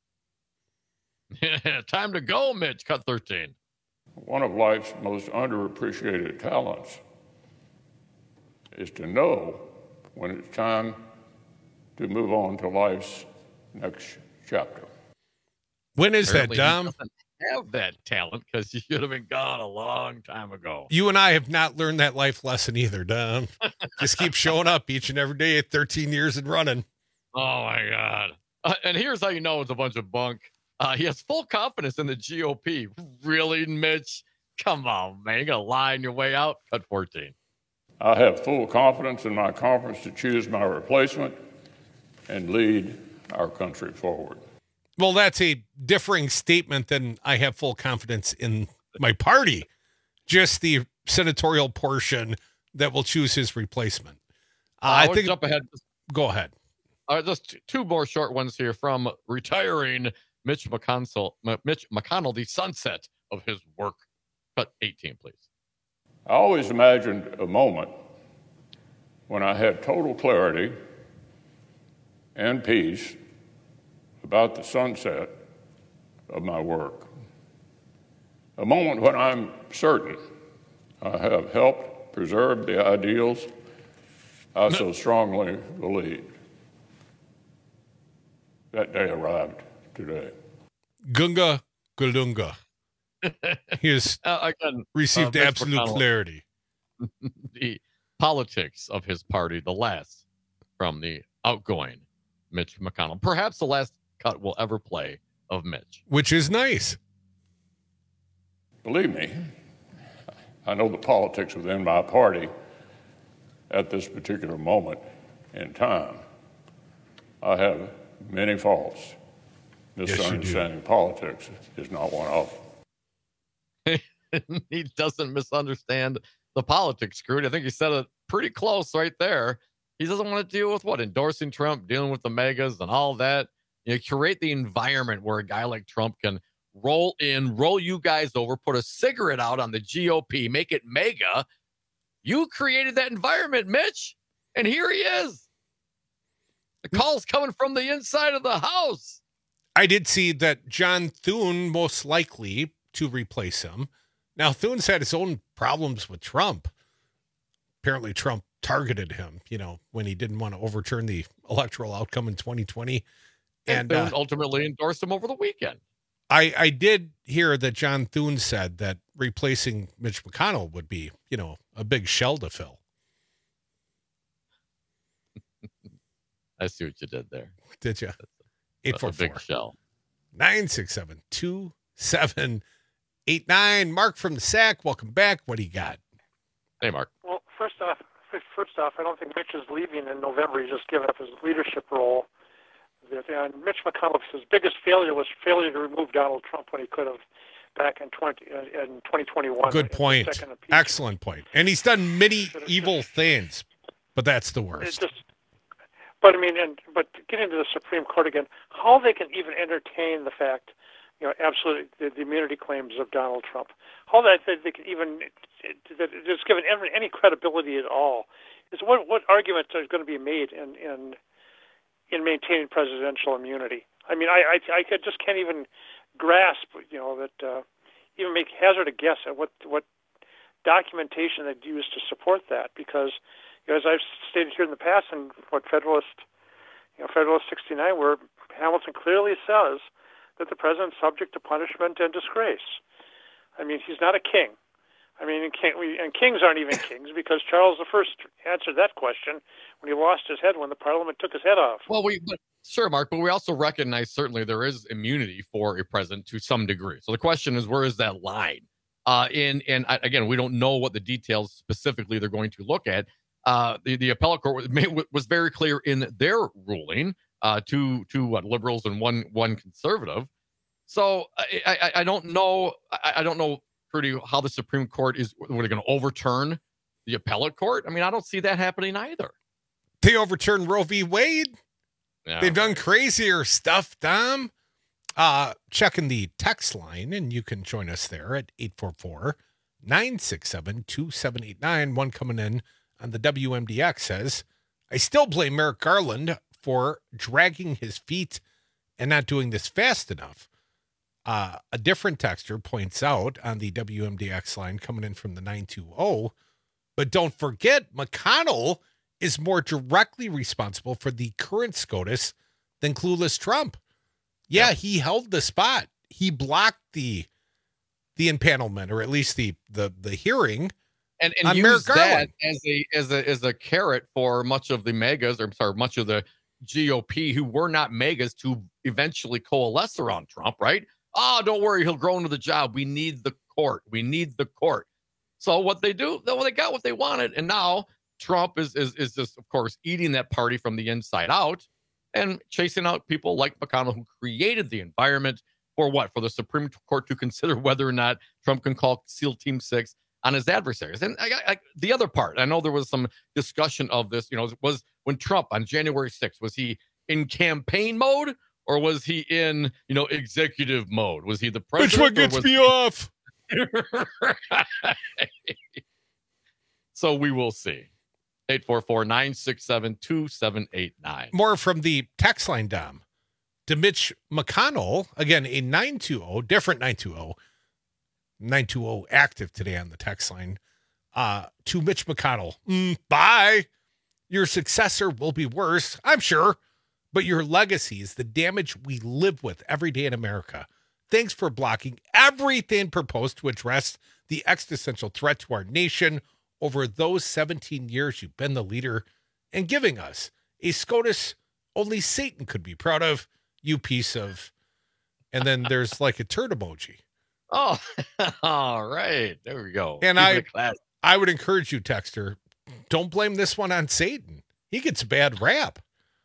Time to go, Mitch. Cut thirteen. One of life's most underappreciated talents is to know when it's time to move on to life's next chapter. When is Apparently that, he Dom? doesn't have that talent because you should have been gone a long time ago. You and I have not learned that life lesson either, Dom. Just keep showing up each and every day at thirteen years and running. Oh, my God. Uh, and here's how you know it's a bunch of bunk. Uh, he has full confidence in the G O P. Really, Mitch? Come on, man. You're going to lie on your way out? Cut fourteen. I have full confidence in my conference to choose my replacement and lead our country forward. Well, that's a differing statement than I have full confidence in my party. Just the senatorial portion that will choose his replacement. Uh, Uh, I I think. jump ahead. Go ahead. Uh, just t- two more short ones here from retiring Mitch McConnell, M- Mitch McConnell, the sunset of his work. Cut eighteen, please. I always imagined a moment when I had total clarity and peace about the sunset of my work. A moment when I'm certain I have helped preserve the ideals I so strongly believed. That day arrived today. Gunga Galunga. He has Uh, again, received uh, Mitch absolute McConnell. clarity. The politics of his party, the last from the outgoing Mitch McConnell. Perhaps the last cut we'll ever play of Mitch. Which is nice. Believe me, I know the politics within my party at this particular moment in time. I have many faults. Yes, you do. Misunderstanding politics is not one of them. He doesn't misunderstand the politics, Screwed. I think he said it pretty close right there. He doesn't want to deal with what? Endorsing Trump, dealing with the megas and all that. You know, curate the environment where a guy like Trump can roll in, roll you guys over, put a cigarette out on the G O P, make it mega. You created that environment, Mitch. And here he is. The call's coming from the inside of the house. I did see that John Thune most likely to replace him. Now, Thune's had his own problems with Trump. Apparently, Trump targeted him, you know, when he didn't want to overturn the electoral outcome in twenty twenty. And, And Thune uh, ultimately endorsed him over the weekend. I, I did hear that John Thune said that replacing Mitch McConnell would be, you know, a big shell to fill. I see what you did there. Did you? A, eight four a big four, shell. nine six seven, two seven eight nine. Mark from the Sack, welcome back. What do you got? Hey, Mark. Well, first off, first off, I don't think Mitch is leaving in November. He's just giving up his leadership role. And Mitch McConnell's his biggest failure was failure to remove Donald Trump when he could have back in twenty uh, in twenty twenty-one. Good point. Excellent point. And he's done many evil things, but that's the It worst. just, but I mean, and but getting to the Supreme Court again, how they can even entertain the fact you know, absolutely the, the immunity claims of Donald Trump. How that they, they can even that it's given any credibility at all is what what arguments are going to be made in in in maintaining presidential immunity. I mean, I I, I could, just can't even grasp, you know, that uh, even make hazard a guess at what what documentation they'd use to support that, because, you know, as I've stated here in the past, and what Federalist, you know, Federalist sixty-nine, where Hamilton clearly says that the president's subject to punishment and disgrace. I mean, he's not a king. I mean, and, king, we, and kings aren't even kings, because Charles the First answered that question when he lost his head when the Parliament took his head off. Well, we but, sure, Mark, but we also recognize certainly there is immunity for a president to some degree. So the question is, where is that line? Uh, in and again, we don't know what the details specifically they're going to look at. Uh, the the appellate court was, was very clear in their ruling. Uh, two two what liberals and one one conservative. So I I, I don't know I, I don't know pretty how the Supreme Court is were they going to overturn the appellate court. I mean, I don't see that happening either. They overturned Roe v. Wade. Yeah. They've done crazier stuff, Dom. Uh, checking the text line, and you can join us there at eight four four, nine six seven, two seven eight nine. One coming in on the W M D X says, I still blame Merrick Garland for dragging his feet and not doing this fast enough. Uh, a different texter points out on the W M D X line coming in from the nine two zero, but don't forget, McConnell is more directly responsible for the current SCOTUS than clueless Trump. Yeah, he held the spot. He blocked the the impanelment, or at least the the the hearing, and and use that as a as a as a carrot for much of the megas, or I'm sorry, much of the G O P who were not megas to eventually coalesce around Trump. Right? Oh, don't worry, he'll grow into the job. We need the court. We need the court. So what they do, well, they got what they wanted, and now Trump is is is just, of course, eating that party from the inside out. And chasing out people like McConnell, who created the environment for what? For the Supreme Court to consider whether or not Trump can call SEAL Team Six on his adversaries. And I, I, the other part, I know there was some discussion of this, you know, was when Trump on January sixth, was he in campaign mode or was he in, you know, executive mode? Was he the president? Which one gets was- me off? So we will see. eight four four, nine six seven, two seven eight nine. More from the text line, Dom. To Mitch McConnell, again, a nine two zero, different nine two zero, nine two zero active today on the text line. Uh, to Mitch McConnell, mm, bye. Your successor will be worse, I'm sure, but your legacy is the damage we live with every day in America. Thanks for blocking everything proposed to address the existential threat to our nation over those seventeen years you've been the leader and giving us a SCOTUS only Satan could be proud of, you piece of, and then there's like a turd emoji. Oh, all right. There we go. And Keep I, I would encourage you, texter, don't blame this one on Satan. He gets a bad rap.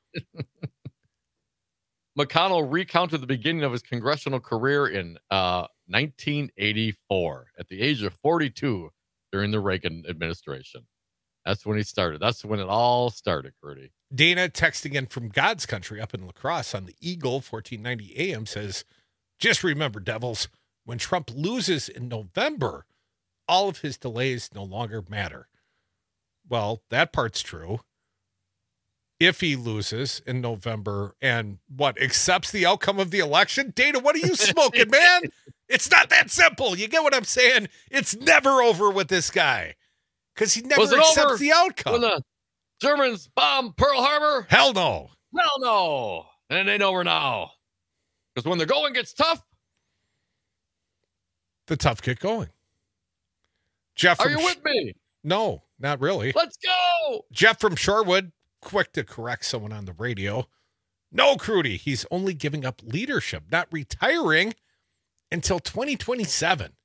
McConnell recounted the beginning of his congressional career in uh, nineteen eighty-four at the age of forty-two. During the Reagan administration. That's when he started. That's when it all started, Curdy. Dana, texting in from God's country up in La Crosse on the Eagle, fourteen ninety A M, says, just remember, Devils, when Trump loses in November, all of his delays no longer matter. Well, that part's true. If he loses in November and what, accepts the outcome of the election? Dana, what are you smoking, man? It's not that simple. You get what I'm saying? It's never over with this guy because he never Was it accepts over the outcome. when the Germans bombed Pearl Harbor? Hell no. Hell no. And it ain't over now. Because when the going gets tough, the tough get going. Jeff, are from you with me? No, not really. Let's go. Jeff from Shorewood, quick to correct someone on the radio. No, Crudy, he's only giving up leadership, not retiring until twenty twenty-seven.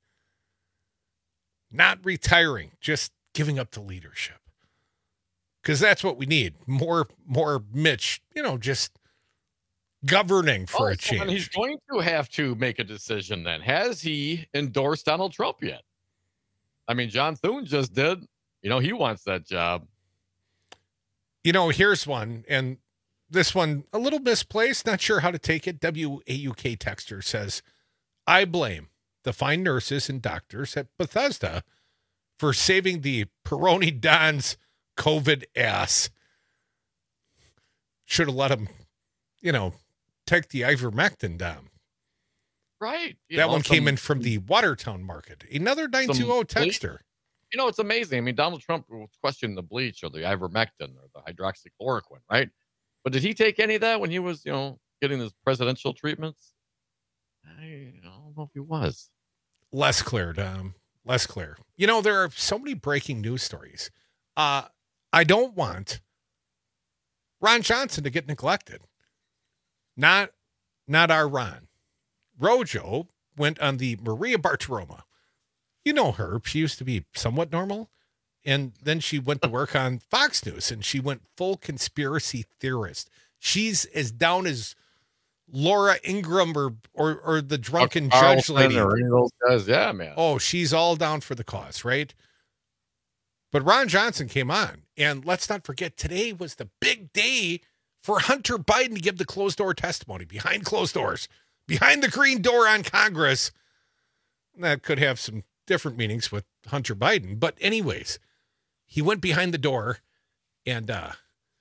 Not retiring, just giving up the leadership. Because that's what we need. More, more Mitch, you know, just governing for oh, a change. And he's going to have to make a decision then. Has he endorsed Donald Trump yet? I mean, John Thune just did. You know, he wants that job. You know, here's one, and this one a little misplaced. Not sure how to take it. W A U K texter says, I blame the fine nurses and doctors at Bethesda for saving the Peroni Don's COVID ass. Should have let him, you know, take the ivermectin down. Right. You that know, one some, came in from the Watertown market. Another nine two zero texter. You know, it's amazing. I mean, Donald Trump was questioning the bleach or the ivermectin or the hydroxychloroquine, right? But did he take any of that when he was, you know, getting his presidential treatments? I don't know if he was. Less clear, Dom. Less clear. You know, there are so many breaking news stories. Uh, I don't want Ron Johnson to get neglected. Not, not our Ron. Rojo went on the Maria Bartiromo. You know her. She used to be somewhat normal. And then she went to work on Fox News, and she went full conspiracy theorist. She's as down as Laura Ingraham or or, or the drunken Carl judge Carlson lady. Or any of those guys. Yeah, man. Oh, she's all down for the cause, right? But Ron Johnson came on, and let's not forget, today was the big day for Hunter Biden to give the closed-door testimony, behind closed doors, behind the green door on Congress. That could have some different meanings with Hunter Biden. But anyways, he went behind the door, and uh,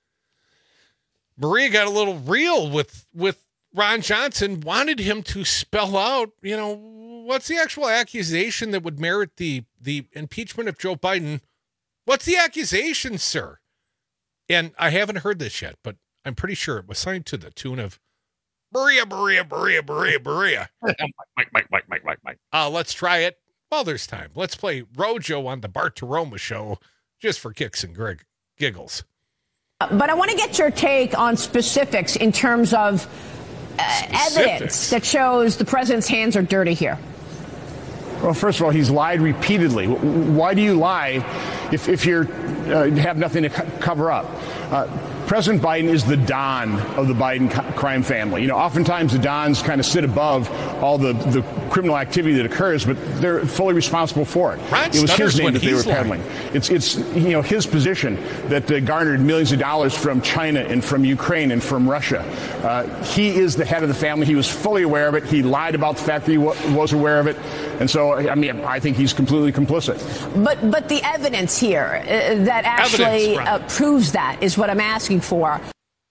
Maria got a little real with, with Ron Johnson, wanted him to spell out, you know, what's the actual accusation that would merit the, the impeachment of Joe Biden? What's the accusation, sir? And I haven't heard this yet, but I'm pretty sure it was signed to the tune of Maria, Maria, Maria, Maria, Maria. Mike, Mike, Mike, Mike, Mike, Mike. Uh, let's try it while there's time. Let's play Rojo on the Bartiromo show just for kicks and grig- giggles. But I want to get your take on specifics in terms of uh, evidence that shows the president's hands are dirty here. Well, first of all, he's lied repeatedly. Why do you lie if, if you uh, have nothing to co- cover up? Uh, President Biden is the Don of the Biden co- crime family. You know, oftentimes the Dons kind of sit above all the, the criminal activity that occurs, but they're fully responsible for it. Ron it was his name that they were lying. peddling. It's, it's you know, his position that uh, garnered millions of dollars from China and from Ukraine and from Russia. Uh, he is the head of the family. He was fully aware of it. He lied about the fact that he w- was aware of it. And so, I mean, I think he's completely complicit. But but the evidence here uh, that actually Evidence, uh, proves that is what I'm asking for.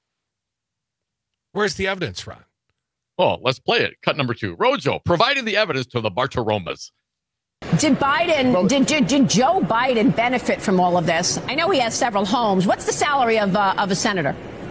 Where's the evidence, Ron? Oh, let's play it. Cut number two. Rojo provided the evidence to the Bartiromas. Did Biden, well, did, did did Joe Biden benefit from all of this? I know he has several homes. What's the salary of uh, of a senator?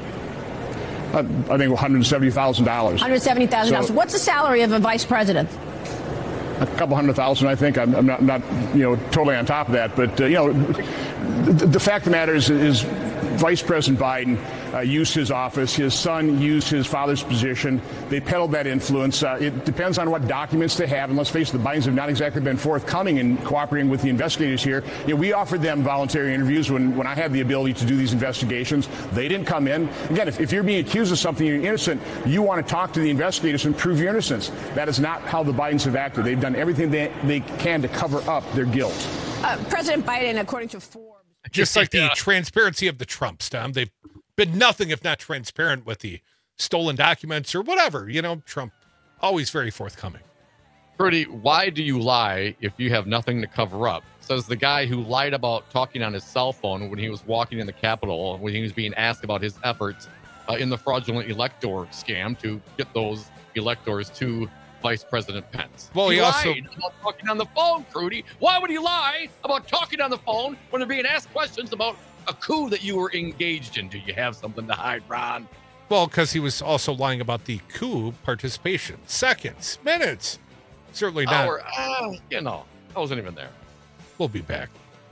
Uh, I think one hundred seventy thousand dollars. one hundred seventy thousand dollars. So, What's the salary of a vice president? A couple hundred thousand, I think. I'm, I'm not, not, you know, totally on top of that. But, uh, you know, the, the fact of the matter is, is Vice President Biden uh, used his office. His son used his father's position. They peddled that influence. Uh, it depends on what documents they have. And let's face it, the Bidens have not exactly been forthcoming in cooperating with the investigators here. You know, we offered them voluntary interviews when, when I had the ability to do these investigations. They didn't come in. Again, if, if you're being accused of something, you're innocent, you want to talk to the investigators and prove your innocence. That is not how the Bidens have acted. They've done everything they, they can to cover up their guilt. Uh, President Biden, according to Forbes. Just like the transparency of the Trumps, Tom. They've been nothing if not transparent with the stolen documents or whatever. You know, Trump, always very forthcoming. Prudy, why do you lie if you have nothing to cover up? Says the guy who lied about talking on his cell phone when he was walking in the Capitol, when he was being asked about his efforts uh, in the fraudulent elector scam to get those electors to Vice President Pence. Well, he, he also lied about talking on the phone, Prudy. Why would he lie about talking on the phone when they're being asked questions about a coup that you were engaged in? Do you have something to hide, Ron? Well, because he was also lying about the coup participation. Seconds, minutes. Certainly not. Hour, uh, you know, I wasn't even there. We'll be back.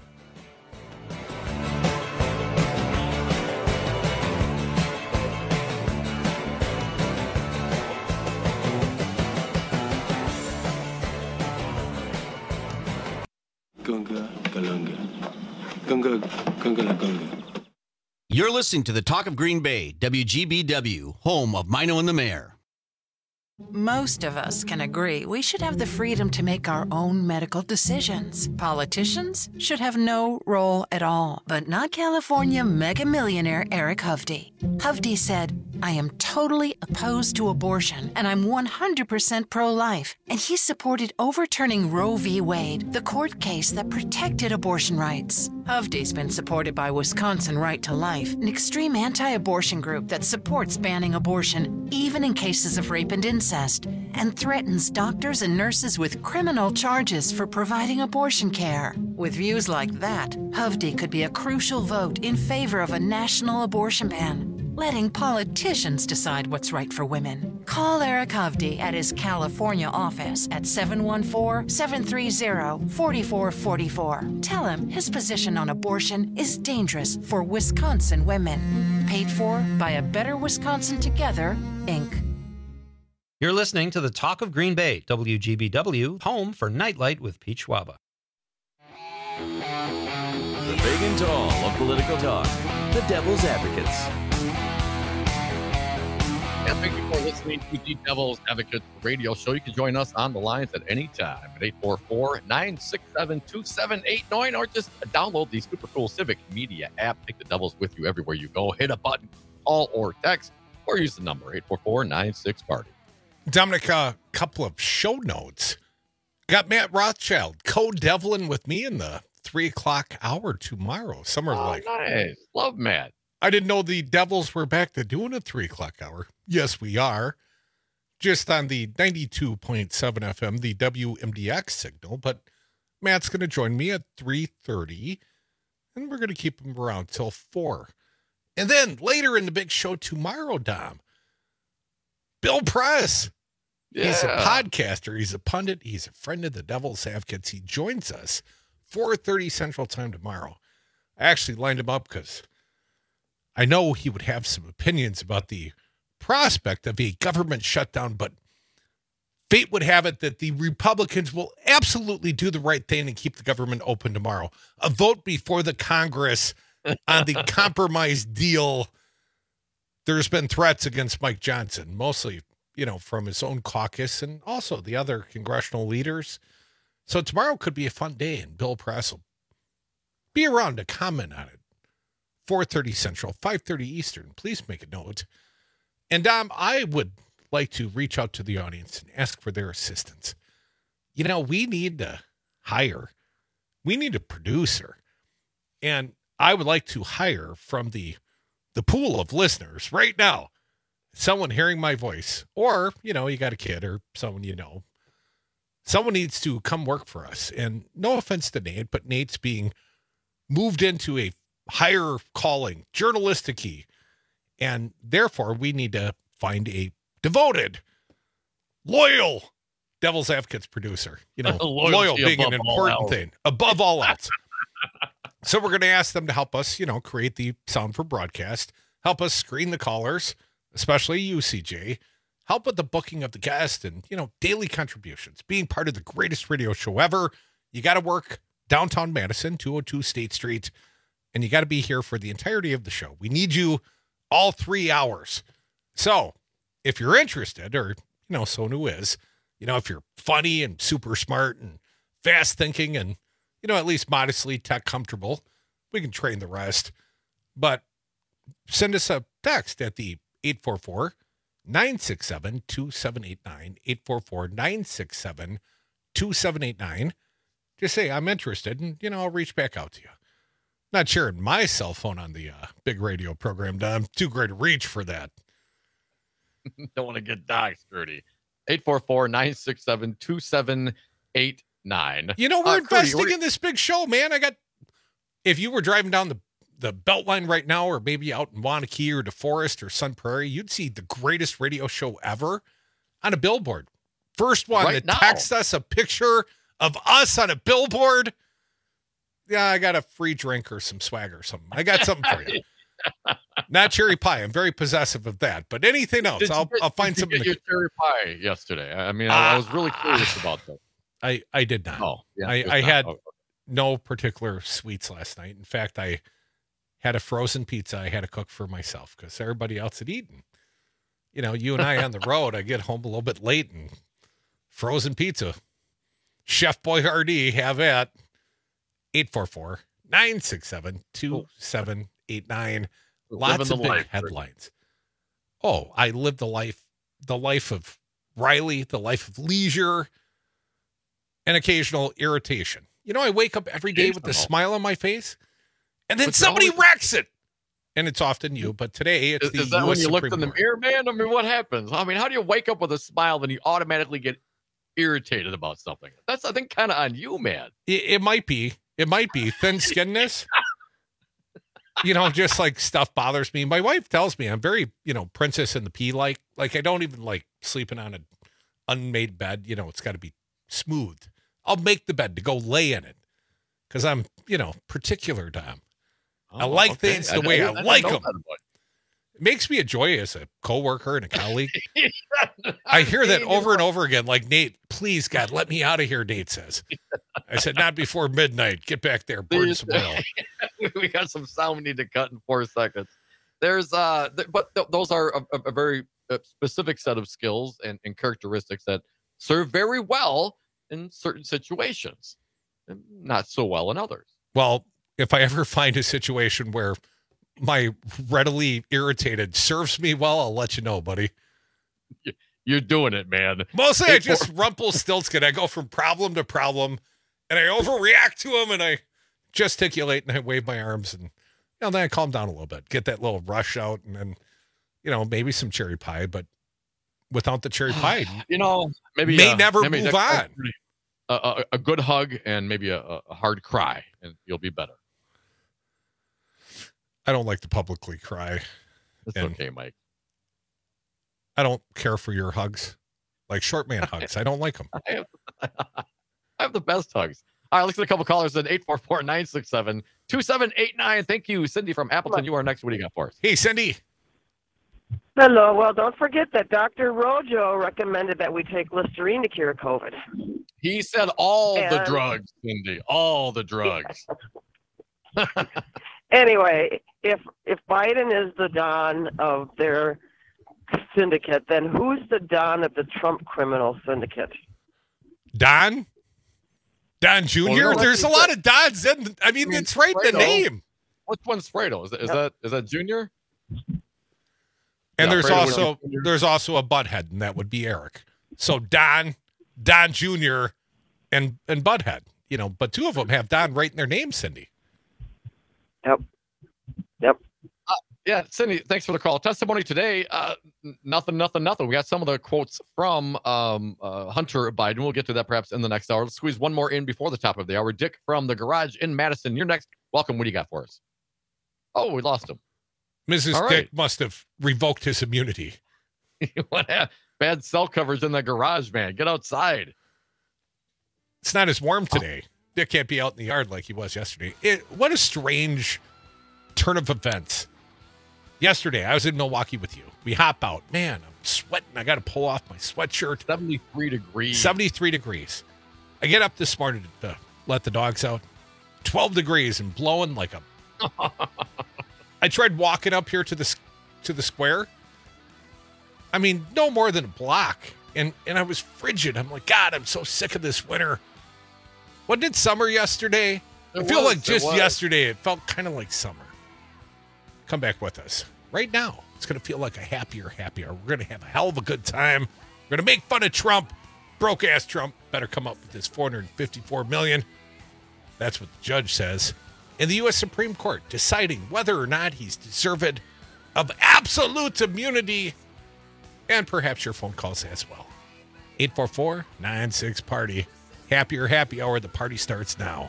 Gunga Galunga. Gunga Gunga La Gunga. You're listening to the Talk of Green Bay, W G B W, home of Mino and the Mayor. Most of us can agree we should have the freedom to make our own medical decisions. Politicians should have no role at all, but not California mega millionaire Eric Hovde. Hovde said, I am totally opposed to abortion, and I'm one hundred percent pro-life. And he supported overturning Roe v. Wade, the court case that protected abortion rights. Hovde's been supported by Wisconsin Right to Life, an extreme anti-abortion group that supports banning abortion, even in cases of rape and incest, and threatens doctors and nurses with criminal charges for providing abortion care. With views like that, Hovde could be a crucial vote in favor of a national abortion ban, letting politicians decide what's right for women. Call Eric Hovde at his California office at seven one four, seven three zero, four four four four. Tell him his position on abortion is dangerous for Wisconsin women. Paid for by A Better Wisconsin Together, Incorporated. You're listening to the Talk of Green Bay, W G B W, home for Nightlight with Pete Schwaba. The big and tall of political talk, the Devil's Advocates. And thank you for listening to the Devil's Advocates radio show. You can join us on the lines at any time at eight four four, nine six seven, two seven eight nine, or just download the super cool Civic Media app. Take the Devils with you everywhere you go. Hit a button, call or text, or use the number eight four four, nine six, party. Dominic, a couple of show notes. Got Matt Rothschild co-deviling with me in the three o'clock hour tomorrow. Summer Oh, Life. nice. Love Matt. I didn't know the Devils were back to doing a three o'clock hour. Yes, we are. Just on the ninety-two point seven F M, the W M D X signal. But Matt's going to join me at three thirty, and we're going to keep him around till four. And then later in the big show tomorrow, Dom, Bill Press. Yeah. He's a podcaster. He's a pundit. He's a friend of the Devil's Advocates. He joins us four thirty Central Time tomorrow. I actually lined him up because I know he would have some opinions about the prospect of a government shutdown, but fate would have it that the Republicans will absolutely do the right thing and keep the government open tomorrow. A vote before the Congress on the compromise deal. There's been threats against Mike Johnson, mostly, you know, from his own caucus and also the other congressional leaders. So tomorrow could be a fun day, and Bill Press will be around to comment on it. four thirty Central, five thirty Eastern. Please make a note. And Dom, I would like to reach out to the audience and ask for their assistance. You know, we need to hire, we need a producer. And I would like to hire from the the pool of listeners right now, someone hearing my voice, or, you know, you got a kid or someone you know. Someone needs to come work for us. And no offense to Nate, but Nate's being moved into a higher calling, journalistic-y. And therefore, we need to find a devoted, loyal Devil's Advocates producer. You know, loyal being an important thing, above all else. So we're going to ask them to help us, you know, create the sound for broadcast, help us screen the callers, especially you, C J, help with the booking of the guest and, you know, daily contributions. Being part of the greatest radio show ever, you got to work downtown Madison, two oh two State Street, and you got to be here for the entirety of the show. We need you all three hours. So if you're interested, or, you know, someone who is, you know, if you're funny and super smart and fast thinking and, you know, at least modestly tech comfortable, we can train the rest. But send us a text at the eight four four, nine six seven, two seven eight nine, eight four four, nine six seven, two seven eight nine. Just say, I'm interested, and, you know, I'll reach back out to you. Not sharing my cell phone on the uh, big radio program. I'm too great a reach for that. Don't want to get doxxed, Rudy. eight four four, nine six seven, two seven eight nine. You know, we're uh, investing Rudy, in this big show, man. I got, if you were driving down the, the Beltline right now, or maybe out in Wanakee or DeForest or Sun Prairie, you'd see the greatest radio show ever on a billboard. First one right that now. texts us a picture of us on a billboard. Yeah, I got a free drink or some swag or something. I got something for you. Not cherry pie. I'm very possessive of that. But anything else, Did you I'll get- I'll find did you something. get to- your cherry pie yesterday. I mean, I, I was really curious about that. I, I did not. Oh, yeah, I, it's I not. had Oh, no particular sweets last night. In fact, I had a frozen pizza I had to cook for myself because everybody else had eaten. You know, you and I on the road, I get home a little bit late and frozen pizza. Chef Boyardee, have at eight four four, nine six seven, two seven eight nine. Lots Living of the big life, headlines. oh, I lived the life, the life of Riley, the life of leisure, and occasional irritation. You know, I wake up every day with a smile on my face, and then But somebody always- wrecks it. And it's often you, but today it's Is, the is that U S when you looked Supreme in the Court. mirror, man? I mean, what happens? I mean, how do you wake up with a smile then you automatically get irritated about something? That's, I think, kind of on you, man. It, it might be. It might be thin-skinnedness. You know, just like stuff bothers me. My wife tells me I'm very, you know, Princess and the Pea like. Like I don't even like sleeping on an unmade bed. You know, it's got to be smooth. I'll make the bed to go lay in it because I'm, you know, particular, Dom. Oh, I like okay. things the I way didn't- I, I didn't like know them. that about It makes me a joy as a coworker and a colleague. I hear that over and over again. Like, Nate, please, God, let me out of here, Nate says. I said, not before midnight. Get back there, burn some oil. We got some sound we need to cut in four seconds. There's, uh, th- but th- those are a, a- a very uh, specific set of skills and, and characteristics that serve very well in certain situations, and not so well in others. Well, if I ever find a situation where my readily irritated serves me well, I'll let you know, buddy. You're doing it, man. Mostly I Eight just four- Rumpelstiltskin. I go from problem to problem, and I overreact to them, and I gesticulate, and I wave my arms, and you know, then I calm down a little bit, get that little rush out, and then, you know, maybe some cherry pie, but without the cherry pie, You know, maybe may uh, never maybe move next on. time, A, a, a good hug and maybe a, a hard cry, and you'll be better. I don't like to publicly cry. It's And okay, Mike. I don't care for your hugs, like short man hugs. I don't like them. I have, I have the best hugs. All right, let's get a couple callers in eight four four, nine six seven, two seven eight nine. Thank you, Cindy from Appleton. You are next. What do you got for us? Hey, Cindy. Hello. Well, don't forget that Doctor Rojo recommended that we take Listerine to cure COVID. He said all the And- drugs, Cindy. All the drugs. Anyway, if if Biden is the Don of their syndicate, then who's the Don of the Trump criminal syndicate? Don? Don Junior? Well, no, There's a that's- lot of Dons in. I mean, it's right in the Fredo. name. Which one's Fredo? Is that is that, is that Junior? And Yeah, there's Fredo would also be Junior. there's also a butthead, and that would be Eric. So Don, Don Junior, and and Butthead. You know, but two of them have Don right in their name, Cindy. Yep. Yep. Uh, yeah, Cindy, thanks for the call. Testimony today, uh, n- nothing, nothing, nothing. We got some of the quotes from um, uh, Hunter Biden. We'll get to that perhaps in the next hour. Let's squeeze one more in before the top of the hour. Dick from the garage in Madison. You're next. Welcome. What do you got for us? Oh, we lost him. Missus All right. Dick must have revoked his immunity. What happened? Bad cell coverage in the garage, man. Get outside. It's not as warm today. Dick can't be out in the yard like he was yesterday. It, what a strange turn of events. Yesterday, I was in Milwaukee with you. We hop out. Man, I'm sweating. I got to pull off my sweatshirt. seventy-three degrees. seventy-three degrees. I get up this morning to let the dogs out. twelve degrees and blowing like a... I tried walking up here to the s- to the square. I mean, no more than a block. And, and I was frigid. I'm like, God, I'm so sick of this winter. Wasn't it summer yesterday? I It feel was, like it just was. yesterday it felt kind of like summer. Come back with us. Right now, it's going to feel like a happier, happier. We're going to have a hell of a good time. We're going to make fun of Trump. Broke-ass Trump better come up with his four hundred fifty-four million dollars. That's what the judge says. In the U S Supreme Court, deciding whether or not he's deserved of absolute immunity, and perhaps your phone calls as well. eight four four, nine six, party. Happier happy hour. The party starts now.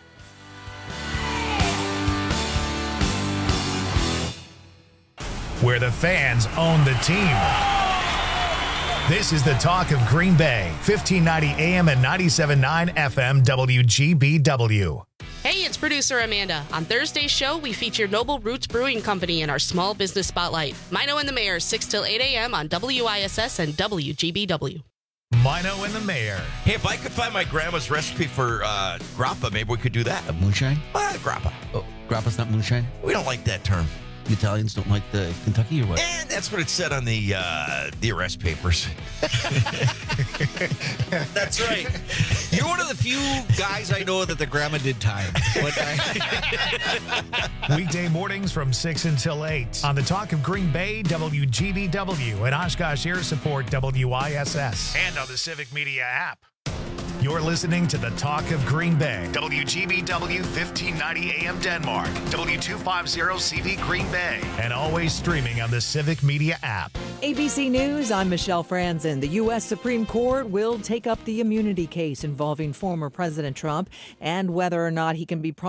Where the fans own the team. This is the talk of Green Bay, fifteen ninety A M and ninety-seven point nine F M W G B W. Hey, it's producer Amanda. On Thursday's show, we feature Noble Roots Brewing Company in our Small Business Spotlight. Mino and the Mayor, six till eight A M on W I S S and W G B W. Mino and the Mayor. Hey, if I could find my grandma's recipe for uh, grappa, maybe we could do that. A moonshine? Uh, grappa. Oh, grappa's not moonshine? We don't like that term. The Italians don't like the Kentucky or what? And that's what it said on the uh, the arrest papers. That's right. You're one of the few guys I know that the grandma did time. But I... Weekday mornings from six until eight on the Talk of Green Bay, W G B W, and Oshkosh Air Support, W I S S, and on the Civic Media app. You're listening to the Talk of Green Bay, W G B W fifteen ninety A M Denmark, W two fifty C V Green Bay, and always streaming on the Civic Media app. A B C News, I'm Michelle Franzen. The U S Supreme Court will take up the immunity case involving former President Trump and whether or not he can be